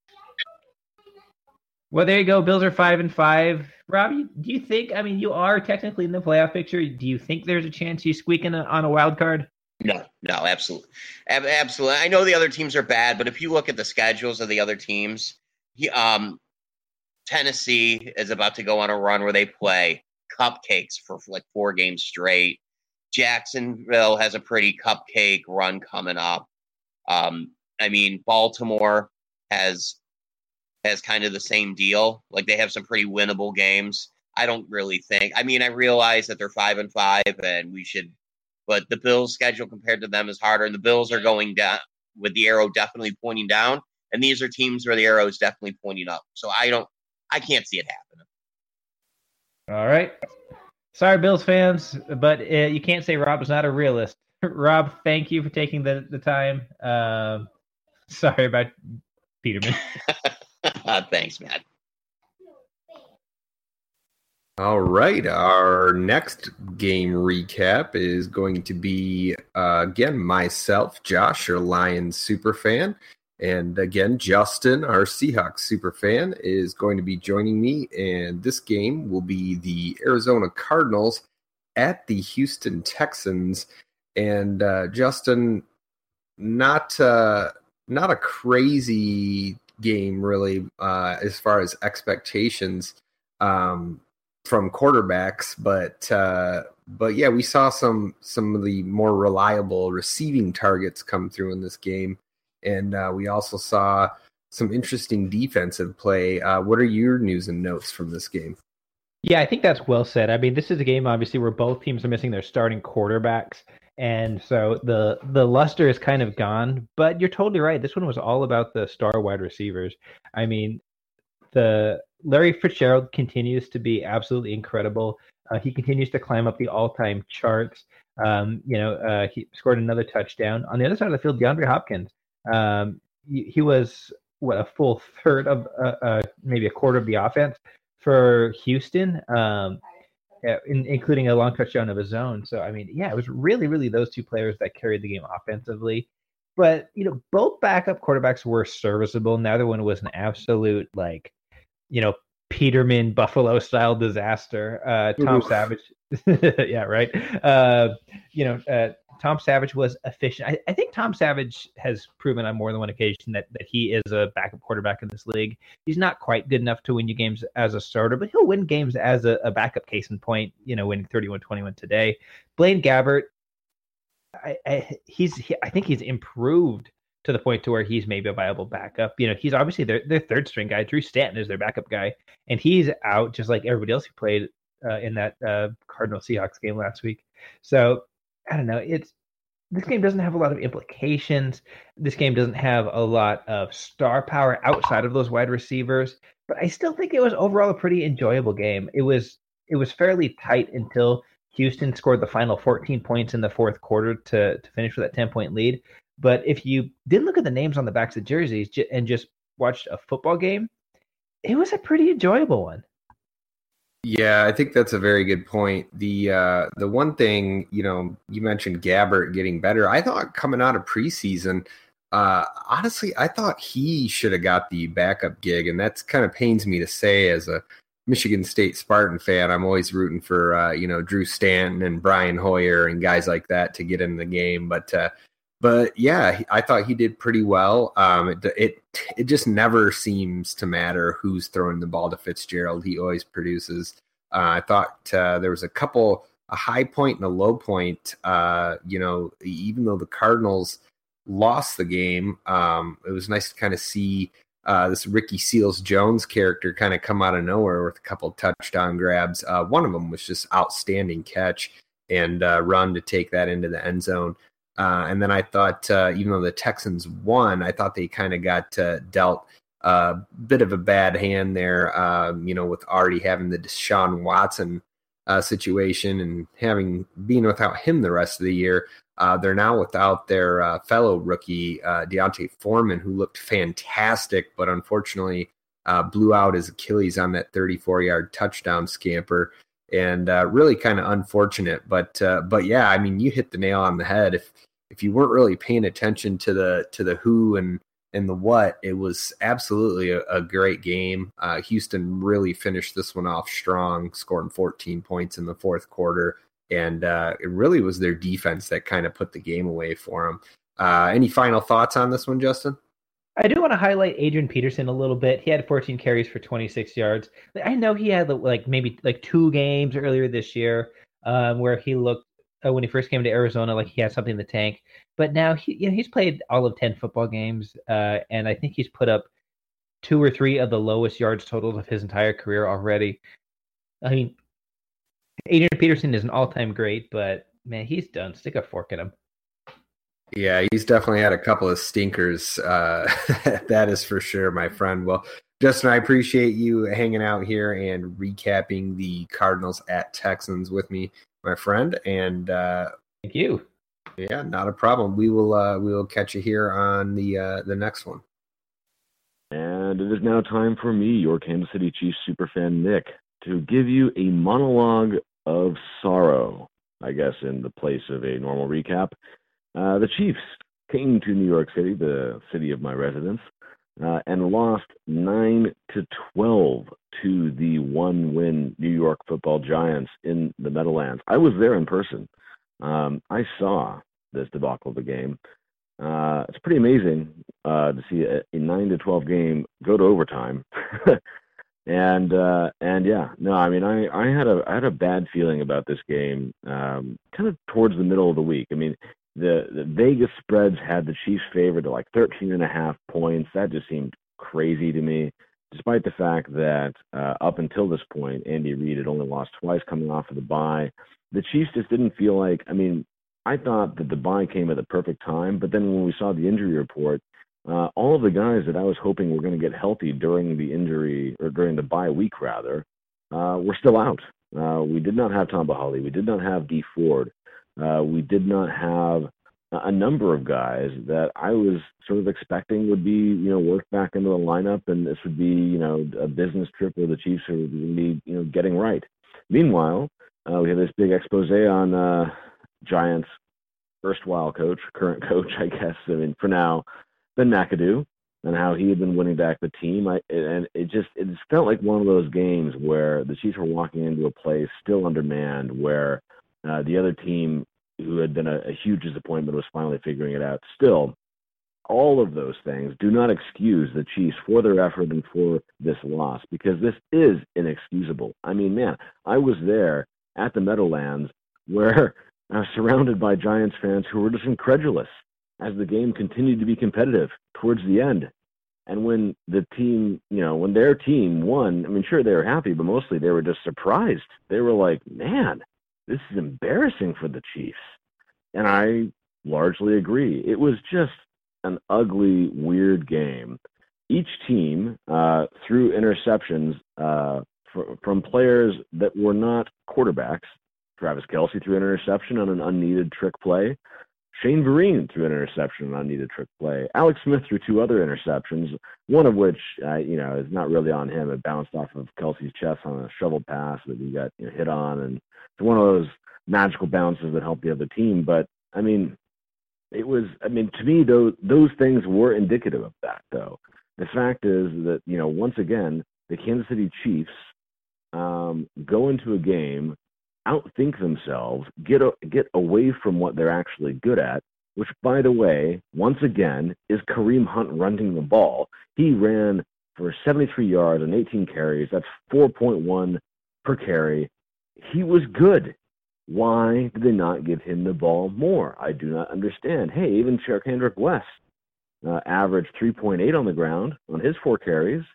Well, there you go. Bills are five and five. Rob, do you think? I mean, you are technically in the playoff picture. Do you think there's a chance you squeak in a, on a wild card? No, no, absolutely, absolutely. I know the other teams are bad, but if you look at the schedules of the other teams, he, um, Tennessee is about to go on a run where they play cupcakes for like four games straight. Jacksonville has a pretty cupcake run coming up. Um, I mean, Baltimore has has kind of the same deal. Like they have some pretty winnable games. I don't really think. I mean, I realize that they're five and five, and we should. But the Bills' schedule compared to them is harder, and the Bills are going down with the arrow definitely pointing down. And these are teams where the arrow is definitely pointing up. So I don't. I can't see it happening. All right. Sorry, Bills fans, but uh, you can't say Rob is not a realist. Rob, thank you for taking the, the time. Uh, sorry about Peterman. uh, thanks, Matt. All right. Our next game recap is going to be, uh, again, myself, Josh, your Lions superfan. And again, Justin, our Seahawks superfan, is going to be joining me. And this game will be the Arizona Cardinals at the Houston Texans. And uh, Justin, not uh, not a crazy game, really, uh, as far as expectations um, from quarterbacks. But uh, but yeah, we saw some some of the more reliable receiving targets come through in this game. And uh, we also saw some interesting defensive play. Uh, what are your news and notes from this game? Yeah, I think that's well said. I mean, this is a game, obviously, where both teams are missing their starting quarterbacks. And so the the luster is kind of gone. But you're totally right. This one was all about the star wide receivers. I mean, the Larry Fitzgerald continues to be absolutely incredible. Uh, he continues to climb up the all-time charts. Um, you know, uh, he scored another touchdown. On the other side of the field, DeAndre Hopkins. Um, he, he was what a full third of uh, uh, maybe a quarter of the offense for Houston, um, in, including a long touchdown of his own. So I mean, yeah, it was really, really those two players that carried the game offensively. But you know, both backup quarterbacks were serviceable. Neither one was an absolute like, you know, Peterman Buffalo style disaster. Uh, Tom Oof. Savage, yeah, right. Uh, you know. Uh, Tom Savage was efficient. I, I think Tom Savage has proven on more than one occasion that, that he is a backup quarterback in this league. He's not quite good enough to win you games as a starter, but he'll win games as a, a backup. Case in point, you know, winning thirty-one twenty-one today. Blaine Gabbert, I, I, he's he, I think he's improved to the point to where he's maybe a viable backup. You know, he's obviously their, their third string guy. Drew Stanton is their backup guy, and he's out just like everybody else who played uh, in that uh, Cardinal Seahawks game last week. So I don't know. It's this game doesn't have a lot of implications. This game doesn't have a lot of star power outside of those wide receivers, but I still think it was overall a pretty enjoyable game. It was it was fairly tight until Houston scored the final fourteen points in the fourth quarter to to finish with that ten-point lead. But if you did look at the names on the backs of jerseys and just watched a football game, it was a pretty enjoyable one. Yeah, I think that's a very good point. The uh, the one thing, you know, you mentioned Gabbert getting better. I thought coming out of preseason, uh, honestly, I thought he should have got the backup gig, and that's kind of pains me to say as a Michigan State Spartan fan. I'm always rooting for, uh, you know, Drew Stanton and Brian Hoyer and guys like that to get in the game. But, uh, but yeah, I thought he did pretty well. Um, it, it it just never seems to matter who's throwing the ball to Fitzgerald. He always produces. Uh, I thought uh, there was a couple, a high point and a low point. Uh, you know, even though the Cardinals lost the game, um, it was nice to kind of see uh, this Ricky Seals-Jones character kind of come out of nowhere with a couple of touchdown grabs. Uh, one of them was just outstanding catch and uh, run to take that into the end zone. Uh, and then I thought, uh, even though the Texans won, I thought they kind of got uh, dealt a bit of a bad hand there, um, you know, with already having the Deshaun Watson uh, situation and having being without him the rest of the year. Uh, they're now without their uh, fellow rookie, uh, Deontay Foreman, who looked fantastic, but unfortunately uh, blew out his Achilles on that thirty-four-yard touchdown scamper. And uh, really kind of unfortunate. But uh, but yeah, I mean, you hit the nail on the head. If if you weren't really paying attention to the to the who and and the what, it was absolutely a, a great game. Uh, Houston really finished this one off strong, scoring fourteen points in the fourth quarter. And uh, it really was their defense that kind of put the game away for them. Uh, any final thoughts on this one, Justin? I do want to highlight Adrian Peterson a little bit. He had fourteen carries for twenty-six yards. I know he had like maybe like two games earlier this year um, where he looked uh, when he first came to Arizona like he had something in the tank. But now he, you know, he's played all of ten football games, uh, and I think he's put up two or three of the lowest yards totals of his entire career already. I mean, Adrian Peterson is an all-time great, but man, he's done. Stick a fork in him. Yeah, he's definitely had a couple of stinkers. Uh, that is for sure, my friend. Well, Justin, I appreciate you hanging out here and recapping the Cardinals at Texans with me, my friend. And uh, thank you. Yeah, not a problem. We will uh, we will catch you here on the uh, the next one. And it is now time for me, your Kansas City Chiefs superfan Nick, to give you a monologue of sorrow, I guess, in the place of a normal recap. Uh, the Chiefs came to New York City, the city of my residence, uh, and lost nine to twelve to the one-win New York Football Giants in the Meadowlands. I was there in person. Um, I saw this debacle of the game. Uh, it's pretty amazing uh, to see a, a nine to twelve game go to overtime. And uh, and yeah, no, I mean, I, I had a I had a bad feeling about this game, um, kind of towards the middle of the week. I mean, the, the Vegas spreads had the Chiefs favored at like thirteen and a half points. That just seemed crazy to me, despite the fact that uh, up until this point, Andy Reid had only lost twice coming off of the bye. The Chiefs just didn't feel like. I mean, I thought that the bye came at the perfect time, but then when we saw the injury report. Uh, all of the guys that I was hoping were going to get healthy during the injury, or during the bye week rather, uh, were still out. Uh, we did not have Tom Bahali. We did not have Dee Ford. Uh, we did not have a number of guys that I was sort of expecting would be, you know, worked back into the lineup, and this would be, you know, a business trip where the Chiefs would be, you know, getting right. Meanwhile, uh, we have this big expose on uh, Giants' erstwhile coach, current coach, I guess. I mean, for now, Ben McAdoo, and how he had been winning back the team. I, and it just it just felt like one of those games where the Chiefs were walking into a place still undermanned, where uh, the other team, who had been a, a huge disappointment, was finally figuring it out. Still, all of those things do not excuse the Chiefs for their effort and for this loss, because this is inexcusable. I mean, man, I was there at the Meadowlands where I was surrounded by Giants fans who were just incredulous as the game continued to be competitive towards the end. And when the team, you know, when their team won, I mean, sure, they were happy, but mostly they were just surprised. They were like, man, this is embarrassing for the Chiefs. And I largely agree. It was just an ugly, weird game. Each team uh, threw interceptions uh, fr- from players that were not quarterbacks. Travis Kelce threw an interception on an unneeded trick play. Shane Vereen threw an interception on an unneeded trick play. Alex Smith threw two other interceptions, one of which, uh, you know, is not really on him. It bounced off of Kelce's chest on a shovel pass that he got, you know, hit on. And it's one of those magical bounces that helped the other team. But, I mean, it was, I mean, to me, those, those things were indicative of that, though. The fact is that, you know, once again, the Kansas City Chiefs um, go into a game, outthink themselves, get a, get away from what they're actually good at, which, by the way, once again, is Kareem Hunt running the ball. He ran for seventy-three yards and eighteen carries. That's four point one per carry. He was good. Why did they not give him the ball more? I do not understand. Hey, even Charcandrick West uh, averaged three point eight on the ground on his four carries,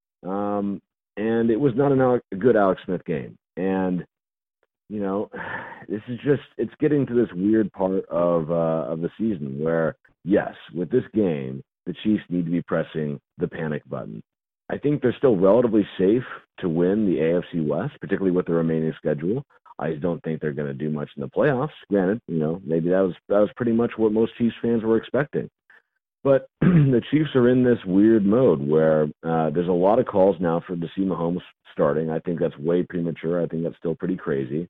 um, and it was not an Alex, a good Alex Smith game. And you know, this is just, it's getting to this weird part of uh, of the season where, yes, with this game, the Chiefs need to be pressing the panic button. I think they're still relatively safe to win the A F C West, particularly with the remaining schedule. I don't think they're going to do much in the playoffs. Granted, you know, maybe that was that was pretty much what most Chiefs fans were expecting. But the Chiefs are in this weird mode where uh, there's a lot of calls now for to see Mahomes starting. I think that's way premature. I think that's still pretty crazy.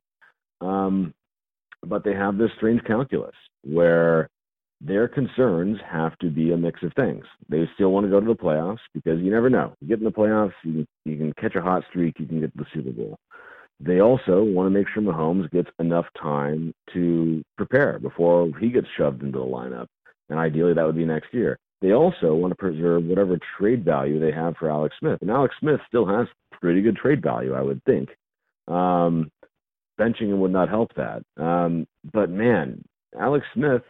Um, but they have this strange calculus where their concerns have to be a mix of things. They still want to go to the playoffs because you never know. You get in the playoffs, you can, you can catch a hot streak, you can get to the Super Bowl. They also want to make sure Mahomes gets enough time to prepare before he gets shoved into the lineup. And ideally, that would be next year. They also want to preserve whatever trade value they have for Alex Smith. And Alex Smith still has pretty good trade value, I would think. Um, benching him would not help that. Um, but, man, Alex Smith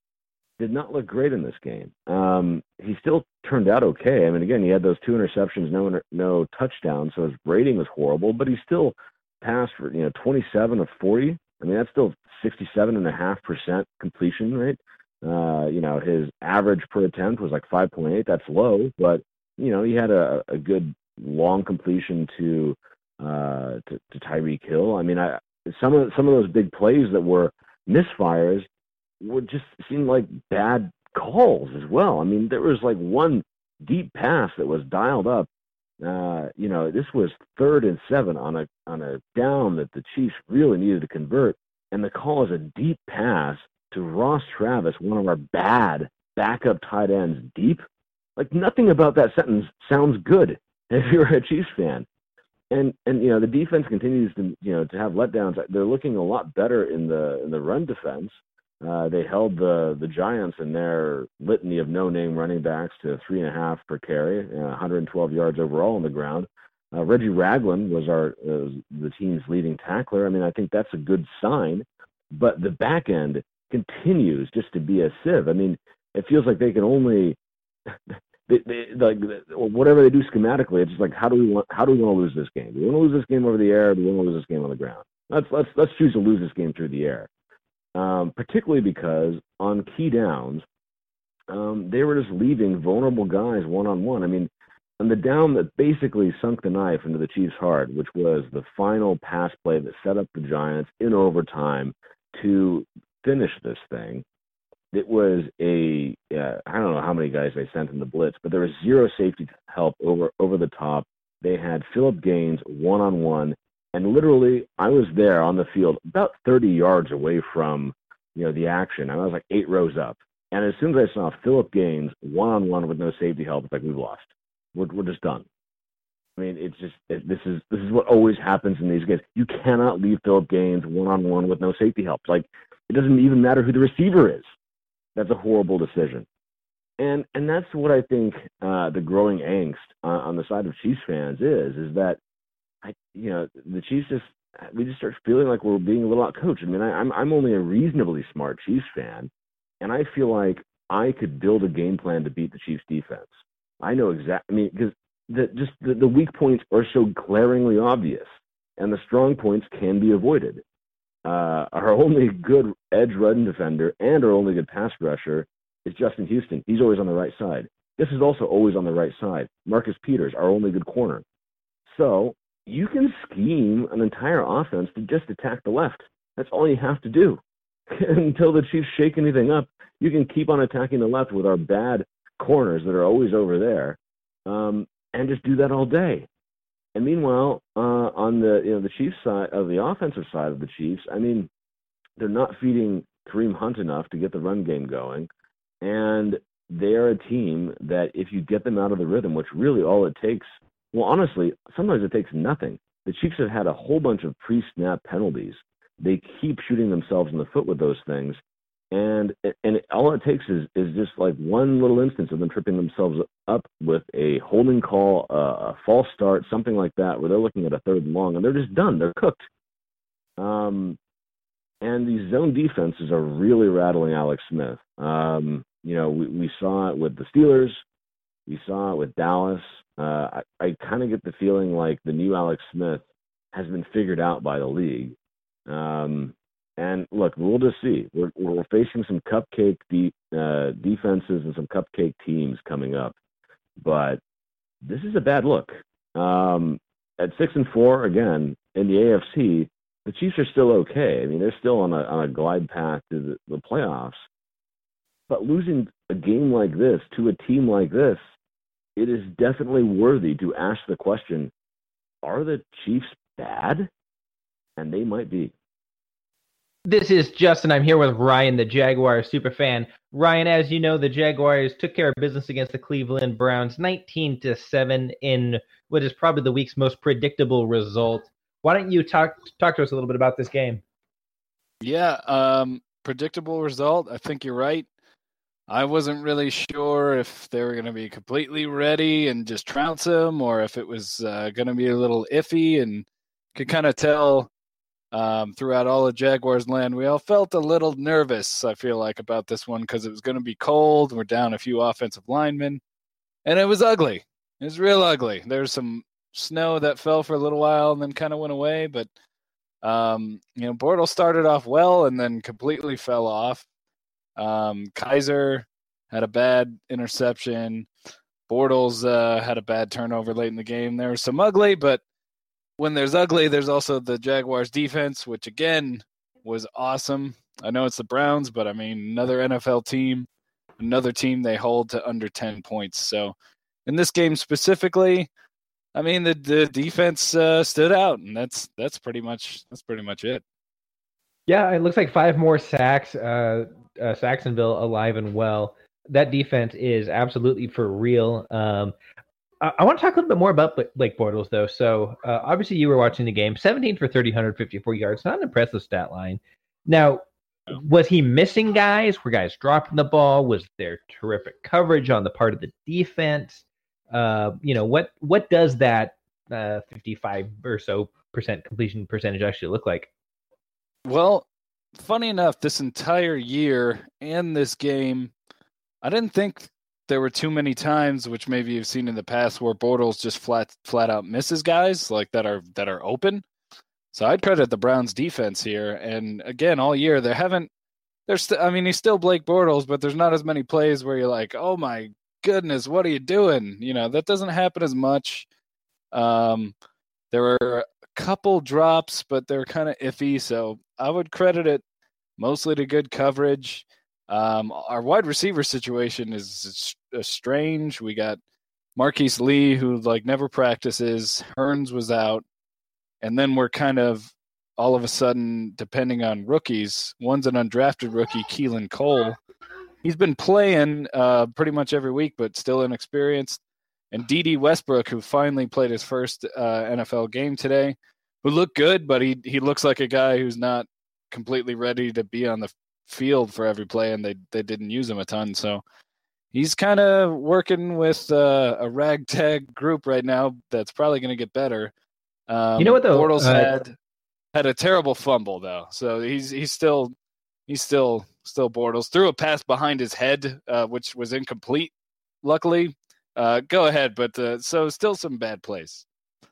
did not look great in this game. Um, he still turned out okay. I mean, again, he had those two interceptions, no no touchdowns, so his rating was horrible, but he still passed for, you know, twenty-seven of forty. I mean, that's still sixty-seven point five percent completion rate. Uh, you know, his average per attempt was like five point eight. That's low, but, you know, he had a, a good long completion to, uh, to, to Tyreek Hill. I mean, I, some of, some of those big plays that were misfires would just seem like bad calls as well. I mean, there was like one deep pass that was dialed up. Uh, you know, this was third and seven on a, on a down that the Chiefs really needed to convert. And the call is a deep pass to Ross Travis, one of our bad backup tight ends, deep. Like, nothing about that sentence sounds good if you're a Chiefs fan. And, and you know, the defense continues to, you know, to have letdowns. They're looking a lot better in the in the run defense. Uh, they held the, the Giants in their litany of no-name running backs to three and a half per carry, uh, one hundred twelve yards overall on the ground. Uh, Reggie Ragland was our uh, the team's leading tackler. I mean, I think that's a good sign. But the back end continues just to be a sieve. I mean, it feels like they can only they, they, like whatever they do schematically. It's just like, how do we want how do we want to lose this game? Do we want to lose this game over the air? Or do we want to lose this game on the ground? Let's let's let's choose to lose this game through the air. Um, particularly because on key downs, um, they were just leaving vulnerable guys one-on-one. I mean, on the down that basically sunk the knife into the Chiefs' heart, which was the final pass play that set up the Giants in overtime to finish this thing, it was a, uh, I don't know how many guys they sent in the blitz, but there was zero safety help over, over the top. They had Phillip Gaines one-on-one. And literally, I was there on the field about thirty yards away from, you know, the action. I was like eight rows up. And as soon as I saw Phillip Gaines one-on-one with no safety help, it's like, we've lost. We're, we're just done. I mean, it's just, it, this is this is what always happens in these games. You cannot leave Phillip Gaines one-on-one with no safety help. Like, it doesn't even matter who the receiver is. That's a horrible decision. And and that's what I think uh, the growing angst uh, on the side of Chiefs fans is, is that, I, you know, the Chiefs just, we just start feeling like we're being a little outcoached. I mean, I, I'm I'm only a reasonably smart Chiefs fan, and I feel like I could build a game plan to beat the Chiefs defense. I know exactly, I mean, because the, just the, the weak points are so glaringly obvious, and the strong points can be avoided. Uh, our only good edge run defender and our only good pass rusher is Justin Houston. He's always on the right side. This is also always on the right side. Marcus Peters, our only good corner. So you can scheme an entire offense to just attack the left. That's all you have to do. Until the Chiefs shake anything up, you can keep on attacking the left with our bad corners that are always over there, um, and just do that all day. And meanwhile, uh, on the you know the Chiefs side of the offensive side of the Chiefs, I mean, they're not feeding Kareem Hunt enough to get the run game going, and they are a team that if you get them out of the rhythm, which really all it takes, well, honestly, sometimes it takes nothing. The Chiefs have had a whole bunch of pre-snap penalties. They keep shooting themselves in the foot with those things, and and it, all it takes is is just like one little instance of them tripping themselves up with a holding call, uh, a false start, something like that, where they're looking at a third and long, and they're just done. They're cooked. Um, and these zone defenses are really rattling Alex Smith. Um, you know, we, we saw it with the Steelers. We saw it with Dallas. Uh, I, I kind of get the feeling like the new Alex Smith has been figured out by the league. Um, and look, we'll just see. We're, we're facing some cupcake de- uh, defenses and some cupcake teams coming up, but this is a bad look. Um, at six and four, again in the A F C, the Chiefs are still okay. I mean, they're still on a on a glide path to the, the playoffs. But losing a game like this to a team like this, it is definitely worthy to ask the question, are the Chiefs bad? And they might be. This is Justin. I'm here with Ryan, the Jaguars superfan. Ryan, as you know, the Jaguars took care of business against the Cleveland Browns nineteen to seven in what is probably the week's most predictable result. Why don't you talk talk to us a little bit about this game? Yeah, um, predictable result. I think you're right. I wasn't really sure if they were going to be completely ready and just trounce them, or if it was uh, going to be a little iffy, and could kind of tell um, throughout all of Jaguars land. We all felt a little nervous, I feel like, about this one because it was going to be cold. We're down a few offensive linemen, and it was ugly. It was real ugly. There was some snow that fell for a little while and then kind of went away, but um, you know, Bortles started off well and then completely fell off. Um, Kaiser had a bad interception. Bortles uh, had a bad turnover late in the game. There was some ugly, but when there's ugly, there's also the Jaguars defense, which again was awesome. I know it's the Browns, but I mean, another N F L team, another team they hold to under ten points. So in this game specifically, I mean, the, the defense uh, stood out, and that's that's pretty much that's pretty much it. Yeah, it looks like five more sacks. Uh, uh, Saxonville alive and well. That defense is absolutely for real. Um, I, I want to talk a little bit more about Blake Bortles, though. So uh, obviously, you were watching the game. seventeen for thirty, one hundred fifty-four yards. Not an impressive stat line. Now, was he missing guys? Were guys dropping the ball? Was there terrific coverage on the part of the defense? Uh, you know, what what does that uh, fifty-five or so percent completion percentage actually look like? Well, funny enough, this entire year and this game, I didn't think there were too many times, which maybe you've seen in the past, where Bortles just flat flat out misses guys like that are that are open. So I'd credit the Browns defense here. And again, all year they haven't. There's, st- I mean, he's still Blake Bortles, but there's not as many plays where you're like, oh my goodness, what are you doing? You know, that doesn't happen as much. Um, there were a couple drops, but they're kind of iffy. So I would credit it mostly to good coverage. Um, our wide receiver situation is strange. We got Marquise Lee, who like never practices. Hearns was out. And then we're kind of all of a sudden depending on rookies. One's an undrafted rookie, Keelan Cole. He's been playing uh, pretty much every week, but still inexperienced. And D D Westbrook, who finally played his first uh, N F L game today, who looked good, but he he looks like a guy who's not completely ready to be on the field for every play, and they, they didn't use him a ton. So he's kind of working with uh, a ragtag group right now that's probably going to get better. Um, you know what, though? Bortles uh, had had a terrible fumble, though. So he's he's still he's still still Bortles. Threw a pass behind his head, uh, which was incomplete, luckily. Uh, go ahead, but uh, so still some bad plays.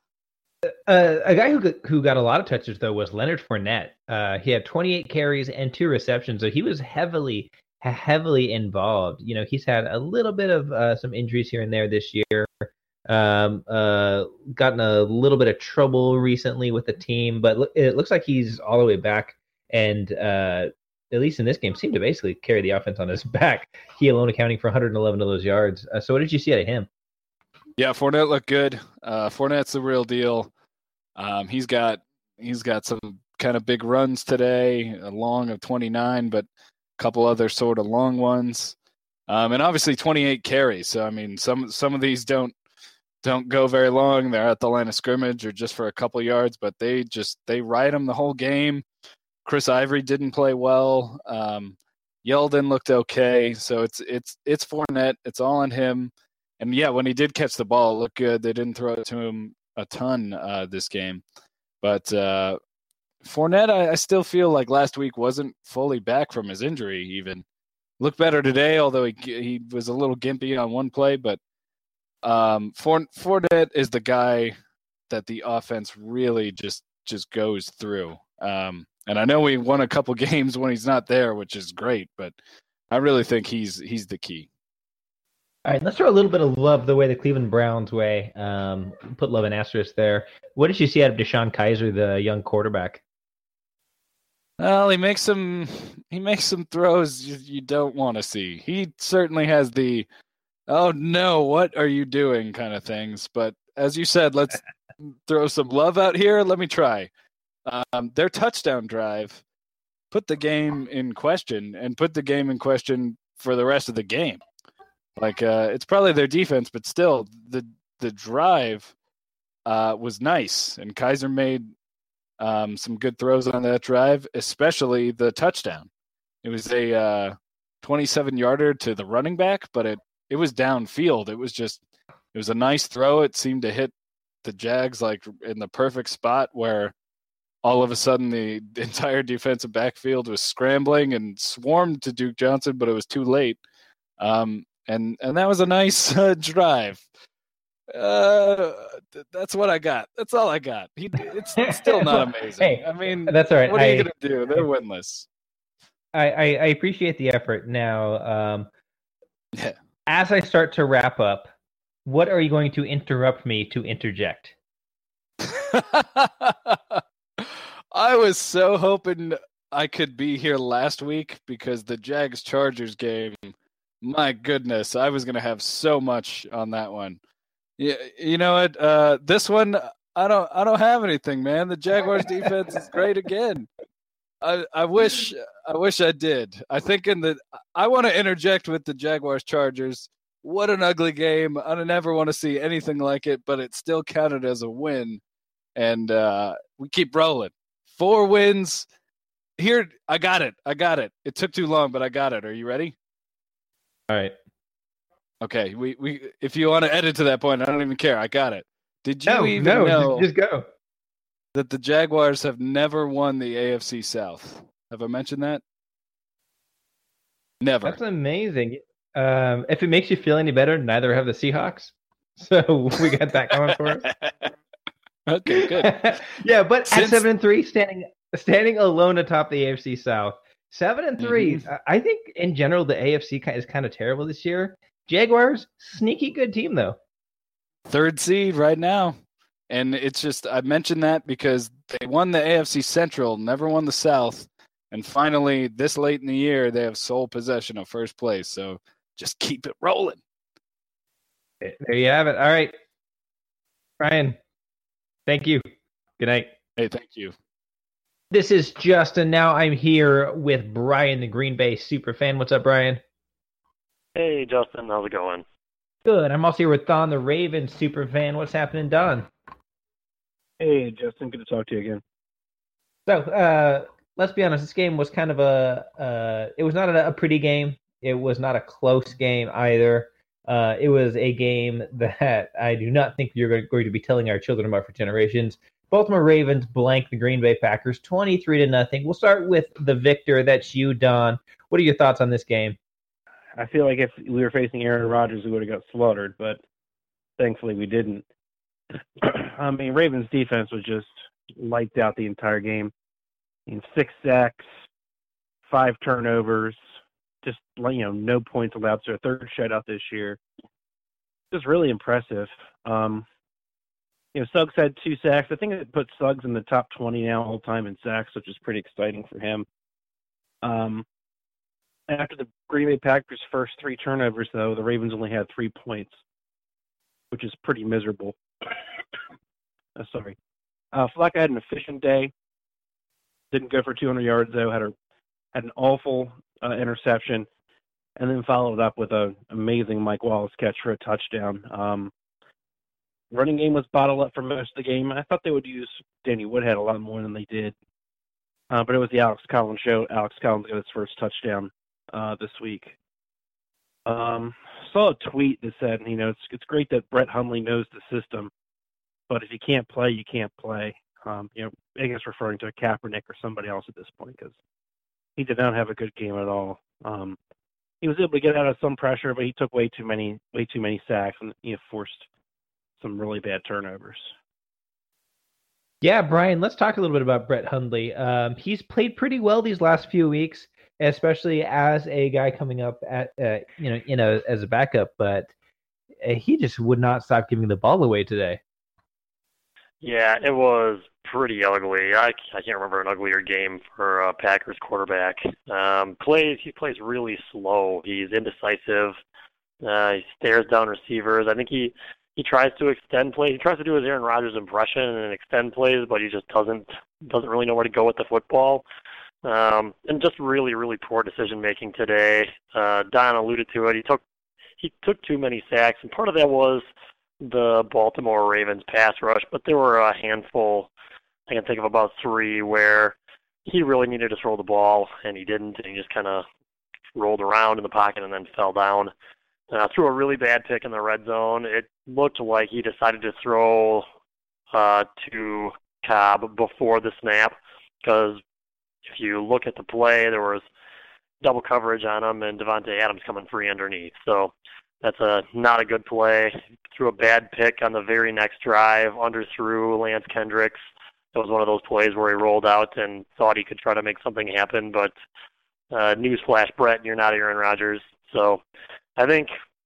Uh, a guy who got, who got a lot of touches, though, was Leonard Fournette. Uh, he had twenty-eight carries and two receptions, so he was heavily, heavily involved. You know, he's had a little bit of uh, some injuries here and there this year. Um, uh, gotten a little bit of trouble recently with the team, but it looks like he's all the way back. And uh, at least in this game, seemed to basically carry the offense on his back. He alone accounting for one hundred eleven of those yards. Uh, so, what did you see out of him? Yeah, Fournette looked good. Uh, Fournette's the real deal. Um, he's got he's got some kind of big runs today, a long of twenty-nine, but a couple other sort of long ones, um, and obviously twenty-eight carries. So I mean, some some of these don't don't go very long. They're at the line of scrimmage or just for a couple yards, but they just they ride him the whole game. Chris Ivory didn't play well. Um, Yeldon looked okay. So it's it's it's Fournette. It's all on him. And yeah, when he did catch the ball, it looked good. They didn't throw it to him a ton uh, this game. But uh, Fournette, I, I still feel like last week wasn't fully back from his injury even. Looked better today, although he he was a little gimpy on one play. But um, Fournette is the guy that the offense really just, just goes through. Um, and I know we won a couple games when he's not there, which is great. But I really think he's he's the key. All right, let's throw a little bit of love the way the Cleveland Browns way. Um, put love in asterisk there. What did you see out of Deshaun Kaiser, the young quarterback? Well, he makes some he makes some throws you, you don't want to see. He certainly has the "oh no, what are you doing" kind of things. But as you said, let's throw some love out here. Let me try. Um, their touchdown drive put the game in question and put the game in question for the rest of the game. Like uh, it's probably their defense, but still the the drive uh, was nice, and Kaiser made Um, some good throws on that drive, especially the touchdown. It was a uh, twenty-seven yarder to the running back, but it, it was downfield. It was just, it was a nice throw. It seemed to hit the Jags like in the perfect spot where all of a sudden the entire defensive backfield was scrambling and swarmed to Duke Johnson, but it was too late. Um, and, and that was a nice uh, drive. Uh, that's what I got. That's all I got. He, it's, it's still not amazing. Hey, I mean, that's all right. What are you I, gonna do? They're winless. I, I, I appreciate the effort. Now, um, yeah. As I start to wrap up, what are you going to interrupt me to interject? I was so hoping I could be here last week because the Jags Chargers game. My goodness, I was gonna have so much on that one. Yeah, you know what? Uh, this one, I don't, I don't have anything, man. The Jaguars' defense is great again. I, I wish, I wish I did. I think in the, I want to interject with the Jaguars Chargers. What an ugly game! I never want to see anything like it, but it still counted as a win, and uh, we keep rolling. Four wins here. I got it. I got it. It took too long, but I got it. Are you ready? All right. Okay, we, we if you want to edit to that point, I don't even care. I got it. Did you no, even no, know just go. that the Jaguars have never won the A F C South? Have I mentioned that? Never. That's amazing. Um, if it makes you feel any better, neither have the Seahawks. So we got that going for us. Okay, good. Yeah, but Since... at seven and three, standing standing alone atop the A F C South, seven and three. Mm-hmm. I think in general the A F C is kind of terrible this year. Jaguars, sneaky good team, though. Third seed right now. And it's just, I mentioned that because they won the A F C Central, never won the South. And finally, this late in the year, they have sole possession of first place. So just keep it rolling. There you have it. All right. Brian, thank you. Good night. Hey, thank you. This is Justin. Now I'm here with Brian, the Green Bay Superfan. What's up, Brian? Hey, Justin. How's it going? Good. I'm also here with Don, the Ravens Superfan. What's happening, Don? Hey, Justin. Good to talk to you again. So, uh, let's be honest. This game was kind of a uh, – it was not a, a pretty game. It was not a close game either. Uh, it was a game that I do not think you're going to be telling our children about for generations. Baltimore Ravens blank the Green Bay Packers twenty-three to nothing. We'll start with the victor. That's you, Don. What are your thoughts on this game? I feel like if we were facing Aaron Rodgers, we would have got slaughtered, but thankfully we didn't. I mean, Ravens defense was just lights out the entire game. I mean, six sacks, five turnovers, just, you know, no points allowed. So a third shutout this year. Just really impressive. Um, you know, Suggs had two sacks. I think it put Suggs in the top twenty now all time in sacks, which is pretty exciting for him. Um, after the Green Bay Packers' first three turnovers, though, the Ravens only had three points, which is pretty miserable. oh, sorry. Uh, Flacco had an efficient day. Didn't go for two hundred yards, though. Had a had an awful uh, interception, and then followed up with an amazing Mike Wallace catch for a touchdown. Um, running game was bottled up for most of the game. I thought they would use Danny Woodhead a lot more than they did. Uh, but it was the Alex Collins show. Alex Collins got his first touchdown uh, this week. Um, saw a tweet that said, you know, it's it's great that Brett Hundley knows the system, but if you can't play, you can't play. Um, you know, I guess referring to Kaepernick or somebody else at this point, because he did not have a good game at all. Um, he was able to get out of some pressure, but he took way too many way too many sacks and, you know, forced some really bad turnovers. Yeah, Brian, let's talk a little bit about Brett Hundley. Um, he's played pretty well these last few weeks, especially as a guy coming up at uh, you know, you know, as a backup. But uh, he just would not stop giving the ball away today. Yeah, it was pretty ugly. I, I can't remember an uglier game for a Packers quarterback. Um, plays he plays really slow. He's indecisive. Uh, he stares down receivers. I think he, he tries to extend plays. He tries to do his Aaron Rodgers impression and extend plays, but he just doesn't doesn't really know where to go with the football. Um, and just really, really poor decision making today. Uh, Don alluded to it. He took he took too many sacks, and part of that was the Baltimore Ravens pass rush, but there were a handful, I can think of about three, where he really needed to throw the ball, and he didn't, and he just kind of rolled around in the pocket and then fell down. Uh, threw a really bad pick in the red zone. It looked like he decided to throw uh, to Cobb before the snap, because if you look at the play, there was double coverage on him and Devontae Adams coming free underneath. So that's a not a good play. Threw a bad pick on the very next drive, underthrew Lance Kendricks. It was one of those plays where he rolled out and thought he could try to make something happen, but uh, newsflash, Brett, you're not Aaron Rodgers. So I think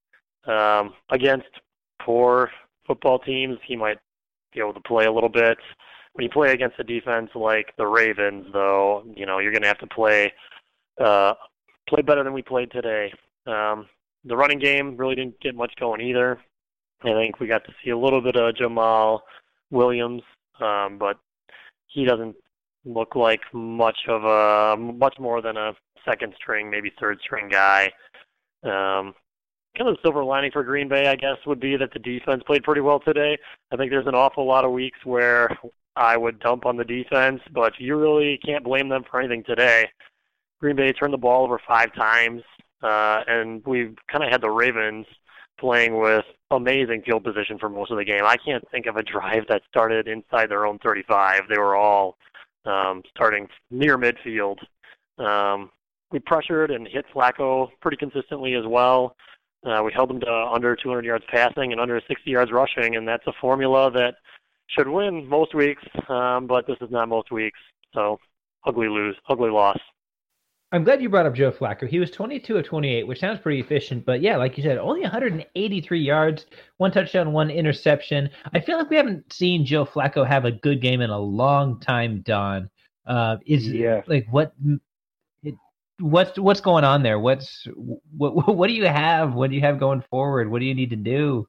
um, against poor football teams, he might be able to play a little bit. When you play against a defense like the Ravens, though, you know, you're going to have to play uh, play better than we played today. Um, the running game really didn't get much going either. I think we got to see a little bit of Jamal Williams, um, but he doesn't look like much of a much more than a second string, maybe third string guy. Um, kind of the silver lining for Green Bay, I guess, would be that the defense played pretty well today. I think there's an awful lot of weeks where I would dump on the defense, but you really can't blame them for anything today. Green Bay turned the ball over five times, uh, and we've kind of had the Ravens playing with amazing field position for most of the game. I can't think of a drive that started inside their own thirty-five. They were all um, starting near midfield. Um, we pressured and hit Flacco pretty consistently as well. Uh, we held them to under two hundred yards passing and under sixty yards rushing, and that's a formula that should win most weeks, um, but this is not most weeks. So ugly lose, ugly loss. I'm glad you brought up Joe Flacco. He was twenty-two of twenty-eight, which sounds pretty efficient. But yeah, like you said, only one hundred eighty-three yards, one touchdown, one interception. I feel like we haven't seen Joe Flacco have a good game in a long time, Don. Uh, is yeah. like what? It, what's what's going on there? What's what? What do you have? What do you have going forward? What do you need to do?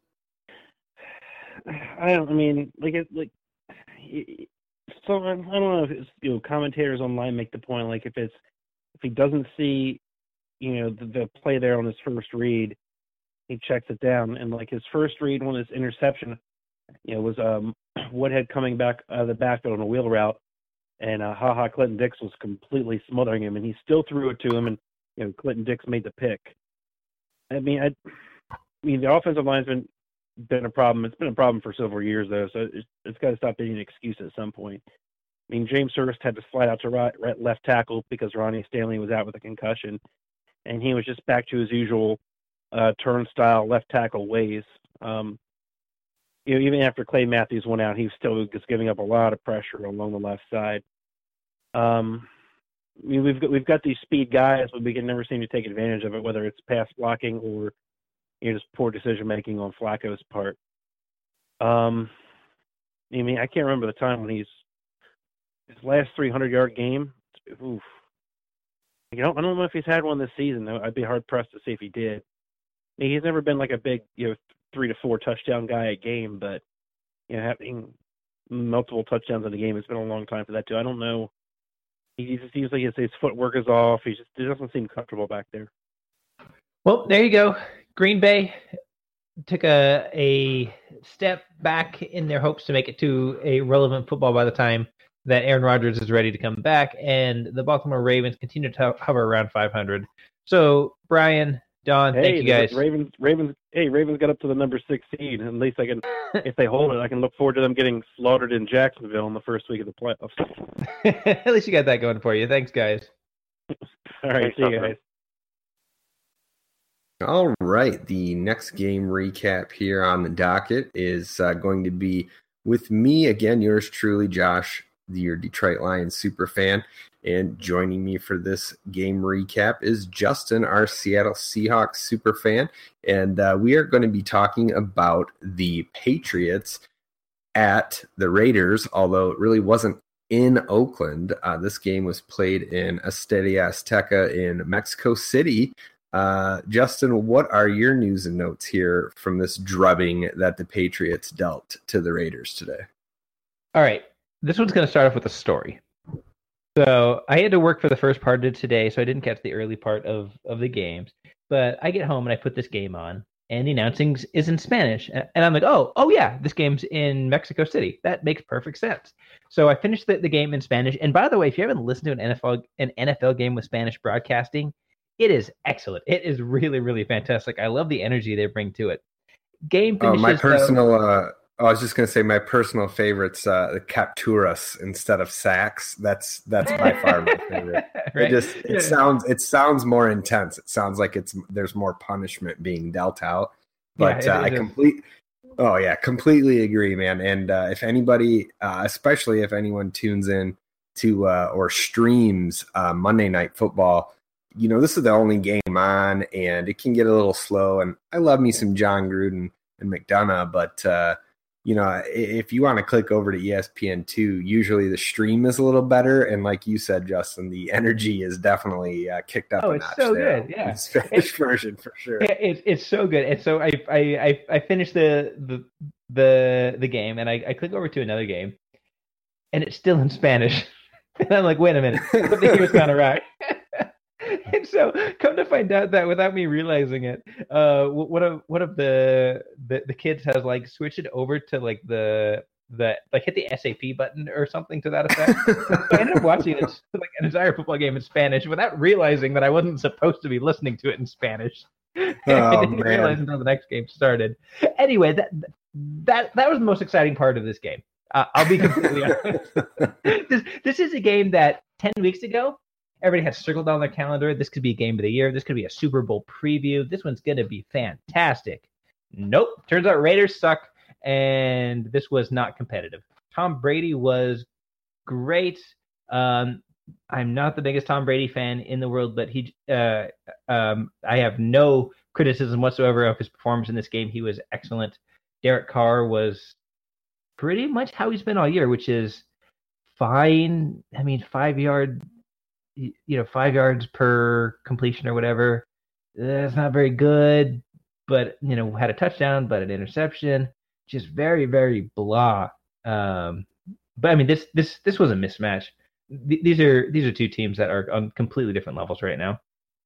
I don't. I mean, like it, like. So I don't know if it's, you know, commentators online make the point, like if it's if he doesn't see, you know, the, the play there on his first read, he checks it down, and like his first read on his interception, you know, was um Woodhead coming back out of the backfield on a wheel route, and uh, Ha Ha Clinton Dix was completely smothering him, and he still threw it to him, and you know Clinton Dix made the pick. I mean, I, I mean the offensive line's been been a problem. It's been a problem for several years though, so it's, it's got to stop being an excuse at some point. I mean, James Hurst had to slide out to right, right left tackle because Ronnie Stanley was out with a concussion, and he was just back to his usual uh, turnstile left tackle ways. Um, you know, even after Clay Matthews went out, he still was giving up a lot of pressure along the left side. Um, I mean, we've got we've got these speed guys, but we can never seem to take advantage of it, whether it's pass blocking or you know, just poor decision making on Flacco's part. Um, I mean, I can't remember the time when he's his last three hundred yard game. Oof. You know, I don't know if he's had one this season. I'd be hard pressed to see if he did. I mean, he's never been like a big, you know, three to four touchdown guy a game, but you know, having multiple touchdowns in a game, it's been a long time for that too. I don't know. He just seems like his, his footwork is off. He just he doesn't seem comfortable back there. Well, there you go. Green Bay took a a step back in their hopes to make it to a relevant football by the time that Aaron Rodgers is ready to come back, and the Baltimore Ravens continue to hover around five hundred. So, Brian, Don, hey, thank you guys. Ravens, Ravens, hey, Ravens got up to the number six seed. At least I can, if they hold it, I can look forward to them getting slaughtered in Jacksonville in the first week of the playoffs. At least you got that going for you. Thanks, guys. All right, Thanks, see you guys. All right, the next game recap here on the docket is uh, going to be with me again, yours truly, Josh, your Detroit Lions super fan, and joining me for this game recap is Justin, our Seattle Seahawks super fan, and uh, we are going to be talking about the Patriots at the Raiders, although it really wasn't in Oakland. Uh, this game was played in Estadio Azteca in Mexico City. Uh, Justin, what are your news and notes here from this drubbing that the Patriots dealt to the Raiders today? All right. This one's going to start off with a story. So I had to work for the first part of it today, so I didn't catch the early part of, of the games. But I get home and I put this game on, and the announcing is in Spanish. And I'm like, oh, oh yeah, this game's in Mexico City. That makes perfect sense. So I finished the, the game in Spanish. And by the way, if you haven't listened to an N F L an N F L game with Spanish broadcasting, it is excellent. It is really, really fantastic. I love the energy they bring to it. Game finishes. Oh, my personal. Uh, I was just going to say my personal favorite's uh, the capturas instead of sacks. That's that's by far my favorite. Right? It just it yeah. sounds it sounds more intense. It sounds like it's there's more punishment being dealt out. But yeah, it, uh, it I complete. Oh yeah, completely agree, man. And uh, if anybody, uh, especially if anyone tunes in to uh, or streams uh, Monday Night Football, you know, this is the only game on, and it can get a little slow. And I love me some John Gruden and McDonough, but, uh, you know, if you want to click over to E S P N two, usually the stream is a little better. And like you said, Justin, the energy is definitely uh, kicked up oh, a it's notch so there. Good. Yeah. The Spanish version for sure. Yeah, it, it's so good. And so I I, I, I finished the, the, the, the game, and I, I click over to another game, and it's still in Spanish. And I'm like, wait a minute, something here's kind of right. And so, come to find out that without me realizing it, uh, one of one of the, the the kids has like switched it over to like the the like hit the S A P button or something to that effect. So I ended up watching this like an entire football game in Spanish without realizing that I wasn't supposed to be listening to it in Spanish. Oh, I didn't man. realize until the next game started. Anyway, that that that was the most exciting part of this game. Uh, I'll be completely honest. This this is a game that ten weeks ago, everybody had circled on their calendar. This could be a game of the year. This could be a Super Bowl preview. This one's going to be fantastic. Nope. Turns out Raiders suck, and this was not competitive. Tom Brady was great. Um, I'm not the biggest Tom Brady fan in the world, but he, uh, um, I have no criticism whatsoever of his performance in this game. He was excellent. Derek Carr was pretty much how he's been all year, which is fine. I mean, five yard, you know, five yards per completion or whatever. That's not very good, but, you know, had a touchdown, but an interception. Just very, very blah. Um, but I mean, this this this was a mismatch. Th- these are these are two teams that are on completely different levels right now.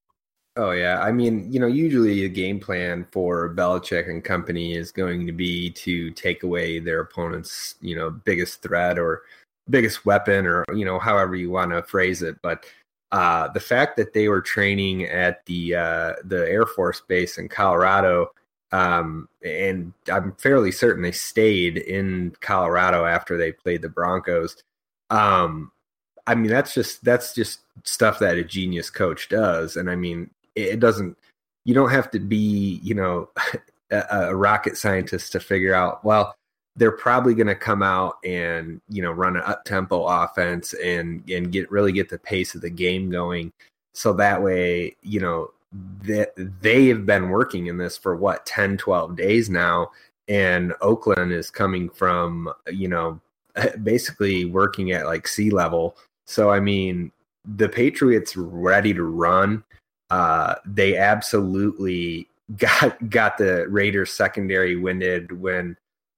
Oh, yeah. I mean, you know, usually a game plan for Belichick and company is going to be to take away their opponent's, you know, biggest threat or biggest weapon, or, you know, however you want to phrase it. But uh, the fact that they were training at the uh, the Air Force Base in Colorado, um, and I'm fairly certain they stayed in Colorado after they played the Broncos. Um, I mean, that's just that's just stuff that a genius coach does. And I mean, it doesn't, you don't have to be, you know, a, a rocket scientist to figure out, well, they're probably going to come out and, you know, run an up-tempo offense and, and get really get the pace of the game going. So that way, you know, they, they have been working in this for what, ten, twelve days now. And Oakland is coming from, you know, basically working at like sea level. So, I mean, the Patriots ready to run. Uh, they absolutely got got the Raiders secondary winded when,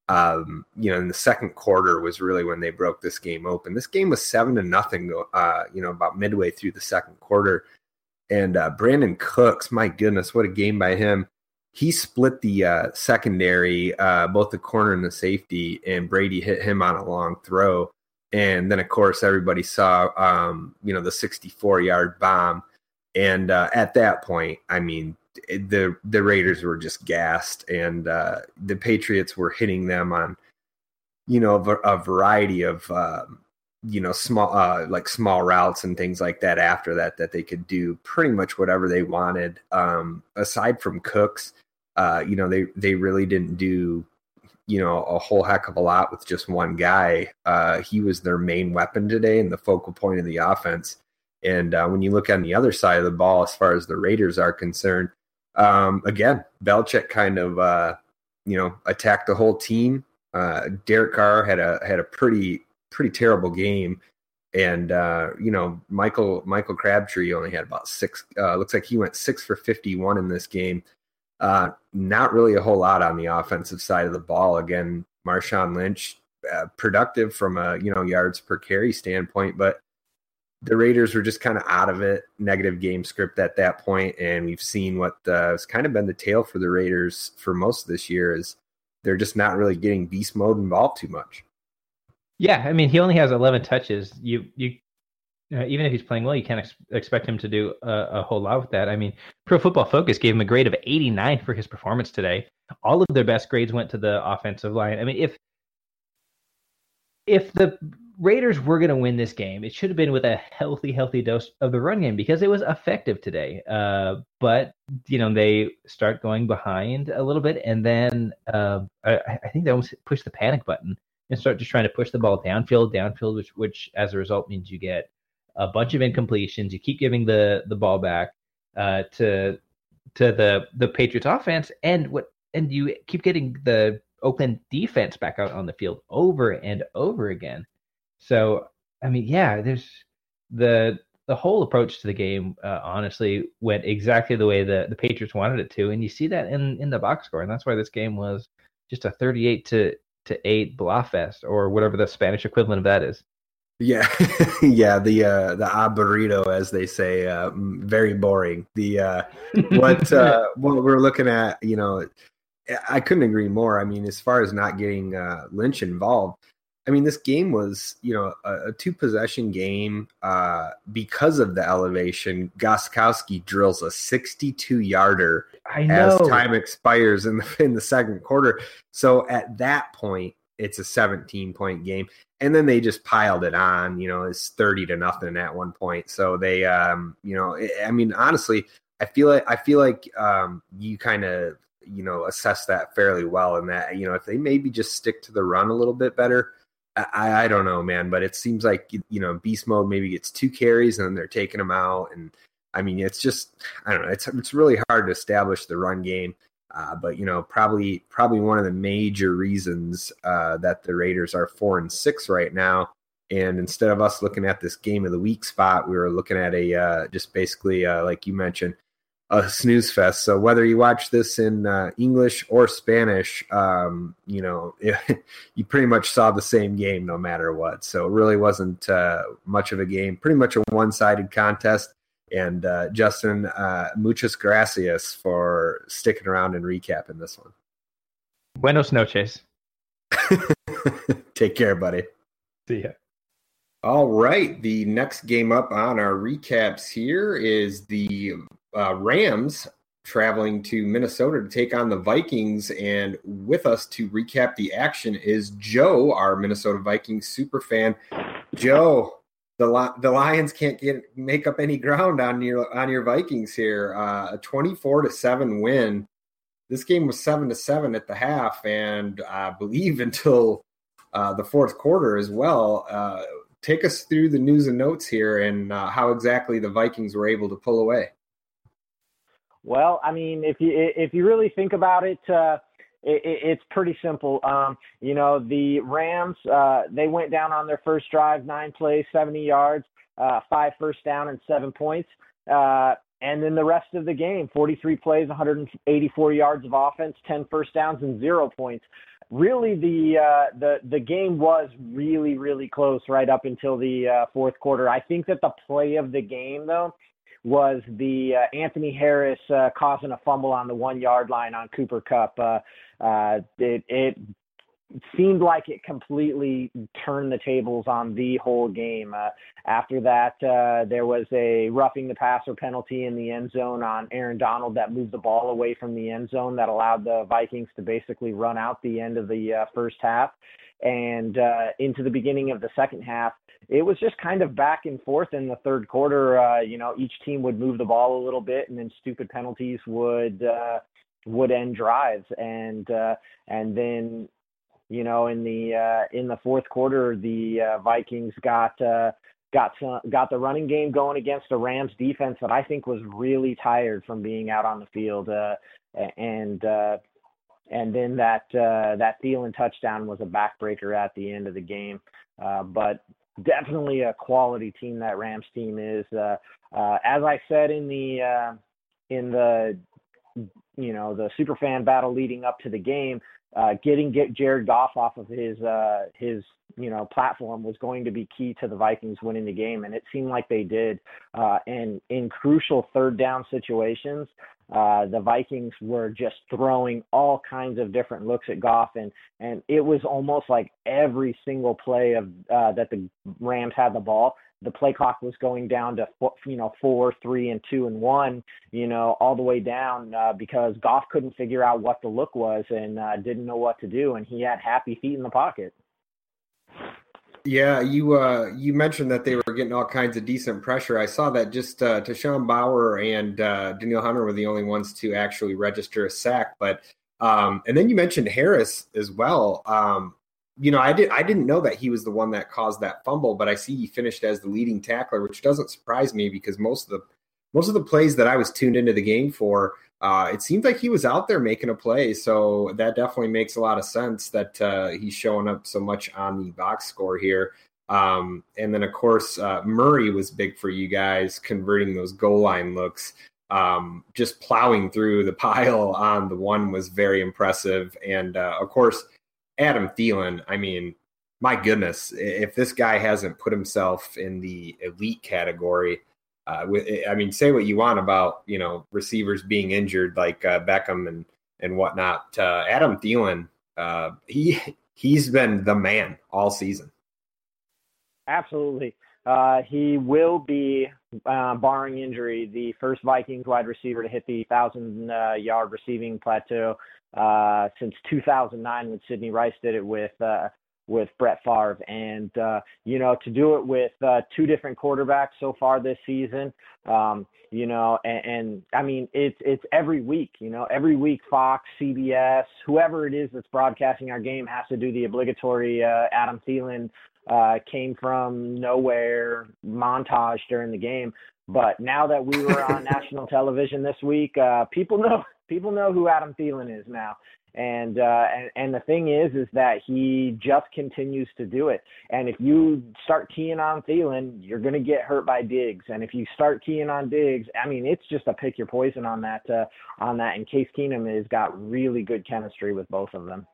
um, you know, in the second quarter was really when they broke this game open. This game was seven to nothing, uh, you know, about midway through the second quarter. And uh, Brandon Cooks, my goodness, what a game by him. He split the uh, secondary, uh, both the corner and the safety, and Brady hit him on a long throw. And then, of course, everybody saw, um, you know, the sixty-four-yard bomb. And uh, at that point, I mean, the the Raiders were just gassed, and uh, the Patriots were hitting them on, you know, a, a variety of, uh, you know, small uh, like small routes and things like that. After that, that they could do pretty much whatever they wanted. Um, aside from Cooks, uh, you know, they they really didn't do, you know, a whole heck of a lot with just one guy. Uh, he was their main weapon today and the focal point of the offense. And uh, when you look on the other side of the ball, as far as the Raiders are concerned, um, again, Belichick kind of, uh, you know, attacked the whole team. Uh, Derek Carr had a had a pretty pretty terrible game, and uh, you know Michael Michael Crabtree only had about six. Uh, looks like he went six for fifty-one in this game. Uh, not really a whole lot on the offensive side of the ball. Again, Marshawn Lynch uh, productive from a you know yards per carry standpoint, but the Raiders were just kind of out of it. Negative game script at that point, and we've seen what uh, has kind of been the tale for the Raiders for most of this year is. They're just not really getting beast mode involved too much. Yeah, I mean, he only has eleven touches. You, you, uh, even if he's playing well, you can't ex- expect him to do a, a whole lot with that. I mean, Pro Football Focus gave him a grade of eighty-nine for his performance today. All of their best grades went to the offensive line. I mean, if if the Raiders were going to win this game, it should have been with a healthy, healthy dose of the run game because it was effective today. Uh, but, you know, they start going behind a little bit, and then uh, I, I think they almost push the panic button and start just trying to push the ball downfield, downfield, which, which as a result means you get a bunch of incompletions. You keep giving the, the ball back uh, to to the the Patriots offense, and what and you keep getting the Oakland defense back out on the field over and over again. So, I mean, yeah, there's the the whole approach to the game, uh, honestly, went exactly the way the, the Patriots wanted it to. And you see that in, in the box score. And that's why this game was just a thirty-eight to eight Blafest, or whatever the Spanish equivalent of that is. Yeah, yeah, the uh, the aburrido, as they say, uh, very boring. The uh, what uh, what we're looking at, you know, I couldn't agree more. I mean, as far as not getting uh, Lynch involved, I mean, this game was, you know, a, a two possession game uh, because of the elevation. Gostkowski drills a sixty-two yarder I know. as time expires in the in the second quarter. So at that point, it's a seventeen point game. And then they just piled it on, you know, it's thirty to nothing at one point. So they, um, you know, I mean, honestly, I feel like, I feel like um, you kind of, you know, assess that fairly well. And that, you know, if they maybe just stick to the run a little bit better, I, I don't know, man, but it seems like, you know, beast mode maybe gets two carries and then they're taking them out. And I mean, it's just, I don't know, it's, it's really hard to establish the run game. Uh, but, you know, probably probably one of the major reasons uh, that the Raiders are four and six right now. And instead of us looking at this game of the week spot, we were looking at a uh, just basically, uh, like you mentioned, a snooze fest. So whether you watch this in uh, English or Spanish, um, you know, it, you pretty much saw the same game no matter what. So it really wasn't uh, much of a game, pretty much a one-sided contest. And uh, Justin, uh, muchas gracias for sticking around and recapping this one. Buenos noches. Take care, buddy. See ya. All right. The next game up on our recaps here is the uh, Rams traveling to Minnesota to take on the Vikings. And with us to recap the action is Joe, our Minnesota Vikings super fan. Joe, The the Lions can't get make up any ground on your on your Vikings here. Uh, a twenty-four to seven win. This game was seven to seven at the half, and I believe until uh, the fourth quarter as well. Uh, take us through the news and notes here and uh, how exactly the Vikings were able to pull away. Well, I mean, if you if you really think about it. Uh, It, it, it's pretty simple. Um, you know, the Rams, uh, they went down on their first drive, nine plays, seventy yards, uh, five first down and seven points. Uh, and then the rest of the game, forty-three plays, one hundred eighty-four yards of offense, ten first downs and zero points. Really, the uh, the the game was really, really close right up until the uh, fourth quarter. I think that the play of the game, though, was the uh, Anthony Harris uh, causing a fumble on the one-yard line on Cooper Kupp. Uh, uh, it, it seemed like it completely turned the tables on the whole game. Uh, after that, uh, there was a roughing the passer penalty in the end zone on Aaron Donald that moved the ball away from the end zone that allowed the Vikings to basically run out the end of the uh, first half. And uh, into the beginning of the second half, it was just kind of back and forth in the third quarter. Uh, you know, each team would move the ball a little bit, and then stupid penalties would uh, would end drives. And uh, and then, you know, in the uh, in the fourth quarter, the uh, Vikings got uh, got some, got the running game going against a Rams defense that I think was really tired from being out on the field. Uh, and uh, and then that uh, that Thielen touchdown was a backbreaker at the end of the game. Uh, but definitely a quality team that Rams team is. Uh, uh, as I said in the uh, in the you know the superfan battle leading up to the game, uh, getting get Jared Goff off of his uh, his you know platform was going to be key to the Vikings winning the game, and it seemed like they did. Uh, and in crucial third down situations, uh, the Vikings were just throwing all kinds of different looks at Goff, and and it was almost like every single play of uh, that the Rams had the ball, the play clock was going down to four, you know four, three, and two and one, you know, all the way down uh, because Goff couldn't figure out what the look was and uh, didn't know what to do, and he had happy feet in the pocket. Yeah, you uh, you mentioned that they were getting all kinds of decent pressure. I saw that just uh, Tashawn Bauer and uh, Danielle Hunter were the only ones to actually register a sack. But um, and then you mentioned Harris as well. Um, you know, I did I didn't know that he was the one that caused that fumble, but I see he finished as the leading tackler, which doesn't surprise me because most of the most of the plays that I was tuned into the game for, uh, it seemed like he was out there making a play. So that definitely makes a lot of sense that uh, he's showing up so much on the box score here. Um, and then, of course, uh, Murray was big for you guys, converting those goal line looks. Um, just plowing through the pile on the one was very impressive. And, uh, of course, Adam Thielen, I mean, my goodness, if this guy hasn't put himself in the elite category, Uh, with, I mean, say what you want about, you know, receivers being injured like uh, Beckham and, and whatnot. Uh, Adam Thielen, uh, he, he's been the man all season. Absolutely. Uh, he will be, uh, barring injury, the first Vikings wide receiver to hit the one thousand uh, yard receiving plateau uh, since two thousand nine when Sidney Rice did it with uh, with Brett Favre. And, uh, you know, to do it with uh, two different quarterbacks so far this season, um, you know, and, and I mean, it's, it's every week, you know, every week, Fox, C B S, whoever it is that's broadcasting our game has to do the obligatory uh, Adam Thielen uh, came from nowhere montage during the game. But now that we were on national television this week, uh, people know, people know who Adam Thielen is now. And, uh, and and the thing is, is that he just continues to do it. And if you start keying on Thielen, you're going to get hurt by Diggs. And if you start keying on Diggs, I mean, it's just a pick your poison on that. Uh, on that. And Case Keenum has got really good chemistry with both of them.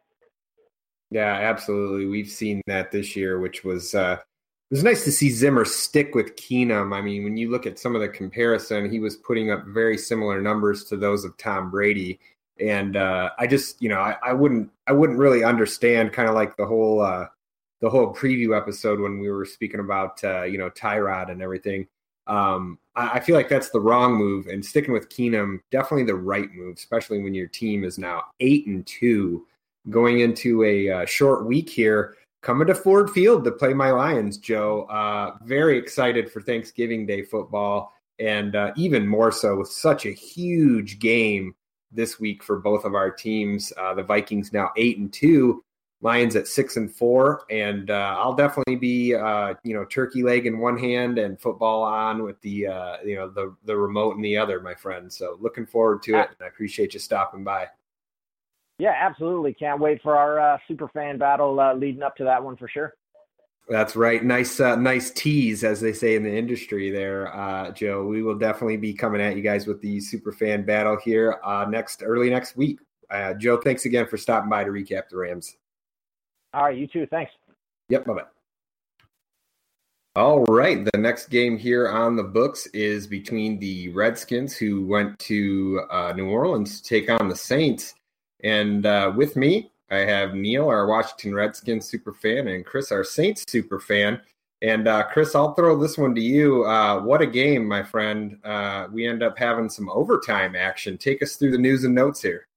Yeah, absolutely. We've seen that this year, which was uh, it was nice to see Zimmer stick with Keenum. I mean, when you look at some of the comparison, he was putting up very similar numbers to those of Tom Brady. And uh, I just, you know, I, I wouldn't, I wouldn't really understand kind of like the whole, uh, the whole preview episode when we were speaking about, uh, you know, Tyrod and everything. Um, I, I feel like that's the wrong move, and sticking with Keenum, definitely the right move, especially when your team is now eight and two, going into a uh, short week here, coming to Ford Field to play my Lions. Joe, uh, very excited for Thanksgiving Day football, and uh, even more so with such a huge game this week for both of our teams. Uh, the Vikings now eight and two, Lions at six and four, and uh, I'll definitely be, uh, you know, turkey leg in one hand and football on with the, uh, you know, the the remote in the other, my friend. So looking forward to it, and I appreciate you stopping by. Yeah, absolutely. Can't wait for our uh, super fan battle uh, leading up to that one for sure. That's right. Nice, uh, nice tease, as they say in the industry there, uh, Joe. We will definitely be coming at you guys with the super fan battle here uh, next, early next week. Uh, Joe, thanks again for stopping by to recap the Rams. All right, you too. Thanks. Yep, bye-bye. All right, the next game here on the books is between the Redskins, who went to uh, New Orleans to take on the Saints. And uh, with me, I have Neil, our Washington Redskins super fan, and Chris, our Saints super fan. And uh, Chris, I'll throw this one to you. Uh, what a game, my friend. Uh, we end up having some overtime action. Take us through the news and notes here.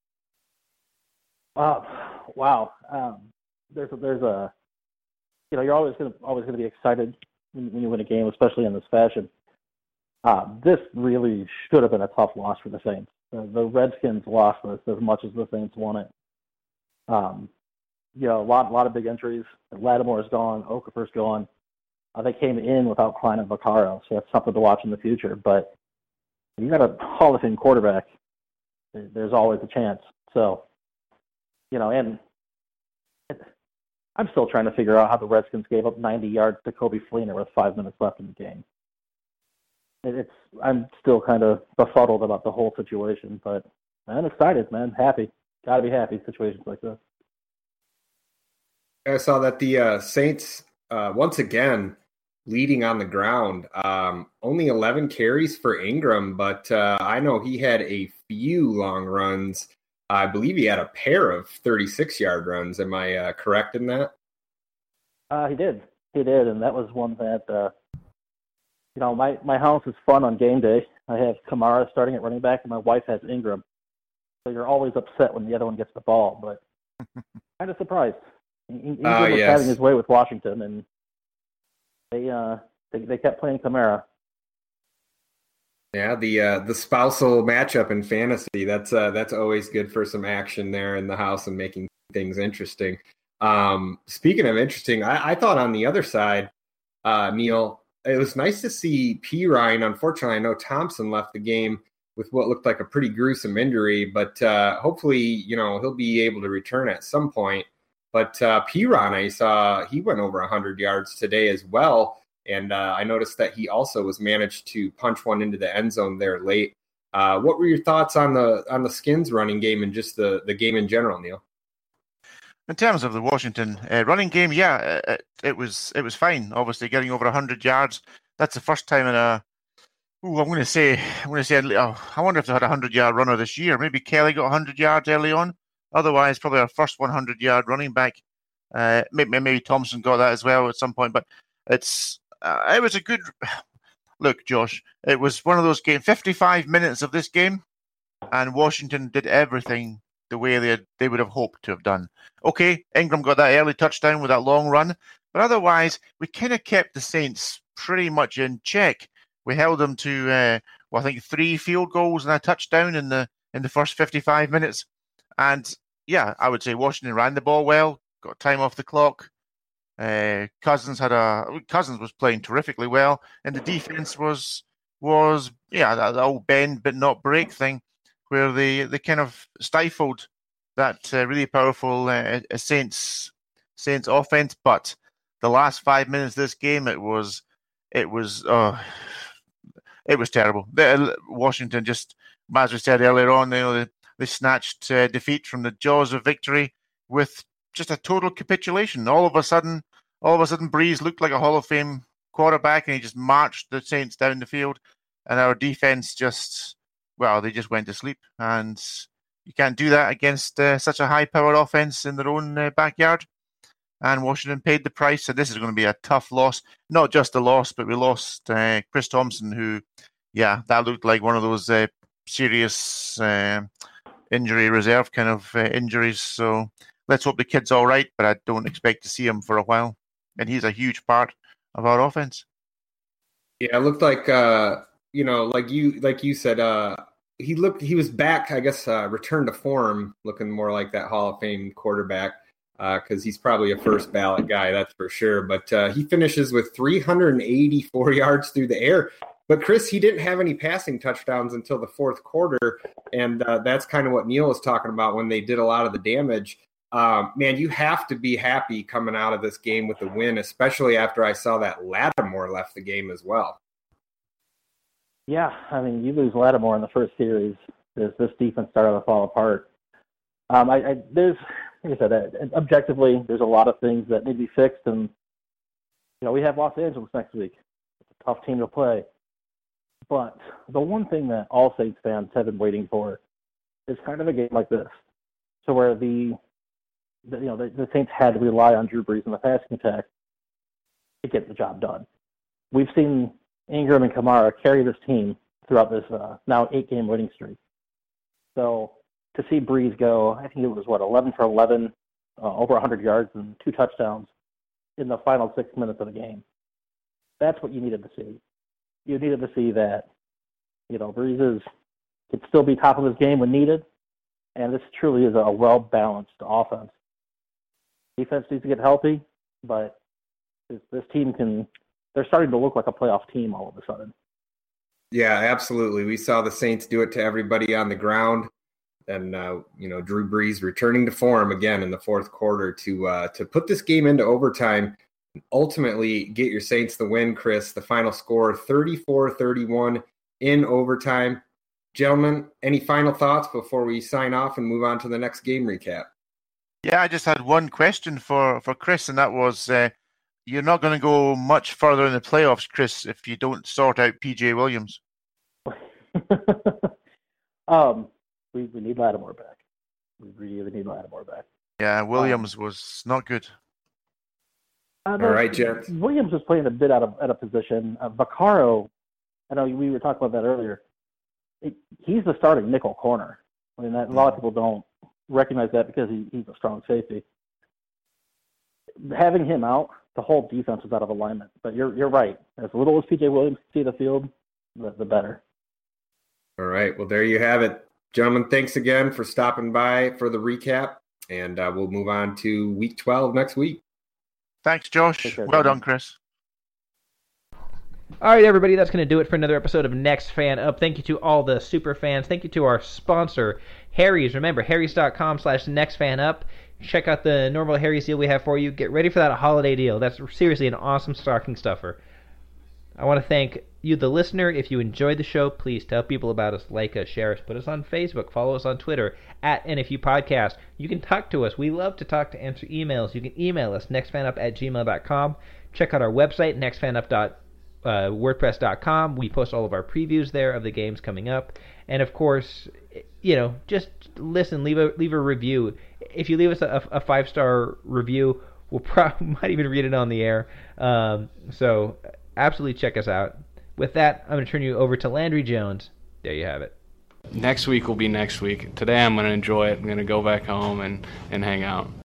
Uh, wow. Um, there's a, there's a, you know, you're always going to always going to be excited when, when you win a game, especially in this fashion. Uh, this really should have been a tough loss for the Saints. Uh, the Redskins lost this as much as the Saints won it. Um, you know, a lot, a lot of big injuries. Lattimore's gone. Okafor's gone. Uh, they came in without Klein and Vaccaro, so that's something to watch in the future. But you got a Hall of Fame quarterback, there's always a chance. So you know, and I'm still trying to figure out how the Redskins gave up ninety yards to Coby Fleener with five minutes left in the game. It's I'm still kind of befuddled about the whole situation, but I'm excited, man. Happy. Got to be happy in situations like this. I saw that the uh, Saints, uh, once again, leading on the ground. Um, only eleven carries for Ingram, but uh, I know he had a few long runs. I believe he had a pair of thirty-six-yard runs. Am I uh, correct in that? Uh, he did. He did, and that was one that, uh, you know, my, my house is fun on game day. I have Kamara starting at running back, and my wife has Ingram. So you're always upset when the other one gets the ball, but kind of surprised. Ingram uh, was yes. having his way with Washington, and they uh they, they kept playing Kamara. Yeah, the uh, the spousal matchup in fantasy, that's uh, that's always good for some action there in the house and making things interesting. Um, speaking of interesting, I, I thought on the other side, uh, Neil, it was nice to see Perine. Unfortunately, I know Thompson left the game with what looked like a pretty gruesome injury, but uh, hopefully, you know, he'll be able to return at some point. But uh, Perine, I saw he went over one hundred yards today as well. And uh, I noticed that he also was managed to punch one into the end zone there late. Uh, what were your thoughts on the on the Skins running game and just the, the game in general, Neil? In terms of the Washington uh, running game, yeah, it, it was it was fine. Obviously, getting over one hundred yards. That's the first time in a. Ooh, I'm going to say I'm going to say. Oh, I wonder if they had a hundred-yard runner this year. Maybe Kelly got one hundred yards early on. Otherwise, probably our first hundred-yard running back. Uh, maybe, maybe Thompson got that as well at some point. But it's. Uh, it was a good look, Josh. It was one of those games, fifty-five minutes of this game, and Washington did everything the way they had, they would have hoped to have done. Okay, Ingram got that early touchdown with that long run, but otherwise, we kind of kept the Saints pretty much in check. We held them to, uh, well, I think three field goals and a touchdown in the in the first fifty-five minutes, and yeah, I would say Washington ran the ball well, got time off the clock. Uh, Cousins had a Cousins was playing terrifically well, and the defense was was yeah that, that old bend but not break thing, where they, they kind of stifled that uh, really powerful uh, Saints Saints offense. But the last five minutes of this game, it was it was uh, it was terrible. The, Washington just, as we said earlier on, you know, they, they snatched uh, defeat from the jaws of victory with just a total capitulation. All of a sudden, all of a sudden, Breeze looked like a Hall of Fame quarterback, and he just marched the Saints down the field. And our defense just, well, they just went to sleep. And you can't do that against uh, such a high-powered offense in their own uh, backyard. And Washington paid the price. And this is going to be a tough loss. Not just a loss, but we lost uh, Chris Thompson, who, yeah, that looked like one of those uh, serious uh, injury reserve kind of uh, injuries. So let's hope the kid's all right, but I don't expect to see him for a while. And he's a huge part of our offense. Yeah, it looked like, uh, you know, like you like you said, uh, he looked he was back, I guess, uh, returned to form, looking more like that Hall of Fame quarterback, because uh, he's probably a first ballot guy, that's for sure. But uh, he finishes with three hundred eighty-four yards through the air. But, Chris, he didn't have any passing touchdowns until the fourth quarter, and uh, that's kind of what Neil was talking about when they did a lot of the damage. Um, man, you have to be happy coming out of this game with the win, especially after I saw that Lattimore left the game as well. Yeah, I mean, you lose Lattimore in the first series. This, this defense started to fall apart. Um, I, I, there's, like I said, uh, objectively, there's a lot of things that need to be fixed, and you know we have Los Angeles next week. It's a tough team to play. But the one thing that all Saints fans have been waiting for is kind of a game like this, to where the The, you know, the, the Saints had to rely on Drew Brees in the passing attack to get the job done. We've seen Ingram and Kamara carry this team throughout this uh, now eight-game winning streak. So to see Brees go, I think it was, what, eleven for eleven, uh, over one hundred yards and two touchdowns in the final six minutes of the game. That's what you needed to see. You needed to see that, you know, Brees is, could still be top of his game when needed, and this truly is a well-balanced offense. Defense needs to get healthy, but this, this team can, they're starting to look like a playoff team all of a sudden. Yeah, absolutely. We saw the Saints do it to everybody on the ground. and uh, you know, Drew Brees returning to form again in the fourth quarter to uh, to put this game into overtime and ultimately get your Saints the win, Chris. The final score, thirty-four thirty-one in overtime. Gentlemen, any final thoughts before we sign off and move on to the next game recap? Yeah, I just had one question for, for Chris, and that was, uh, you're not going to go much further in the playoffs, Chris, if you don't sort out P J Williams. um, we, we need Lattimore back. We really need Lattimore back. Yeah, Williams um, was not good. Uh, All right, gents. Williams was playing a bit out of out of position. Uh, Vaccaro, I know we were talking about that earlier. It, he's the starting nickel corner. I mean, that, a lot of people don't recognize that because he, he's a strong safety. Having him out, the whole defense was out of alignment. But you're you're right. As little as P J Williams can see the field, the, the better. All right. Well, there you have it. Gentlemen, thanks again for stopping by for the recap. And uh, we'll move on to week twelve next week. Thanks, Josh. Well done, Chris. All right, everybody, that's going to do it for another episode of Next Fan Up. Thank you to all the super fans. Thank you to our sponsor, Harry's. Remember, harrys.com slash nextfanup. Check out the normal Harry's deal we have for you. Get ready for that holiday deal. That's seriously an awesome stocking stuffer. I want to thank you, the listener. If you enjoyed the show, please tell people about us, like us, share us, put us on Facebook, follow us on Twitter, at N F U Podcast. You can talk to us. We love to talk, to answer emails. You can email us, nextfanup at gmail dot com. Check out our website, nextfanup dot com. Uh, WordPress dot com. We post all of our previews there of the games coming up, and of course, you know, just listen, leave a leave a review. If you leave us a, a five star review, we'll probably might even read it on the air. Um, so absolutely check us out. With that, I'm going to turn you over to Landry Jones. There you have it. Next week will be next week. Today I'm going to enjoy it. I'm going to go back home and and hang out.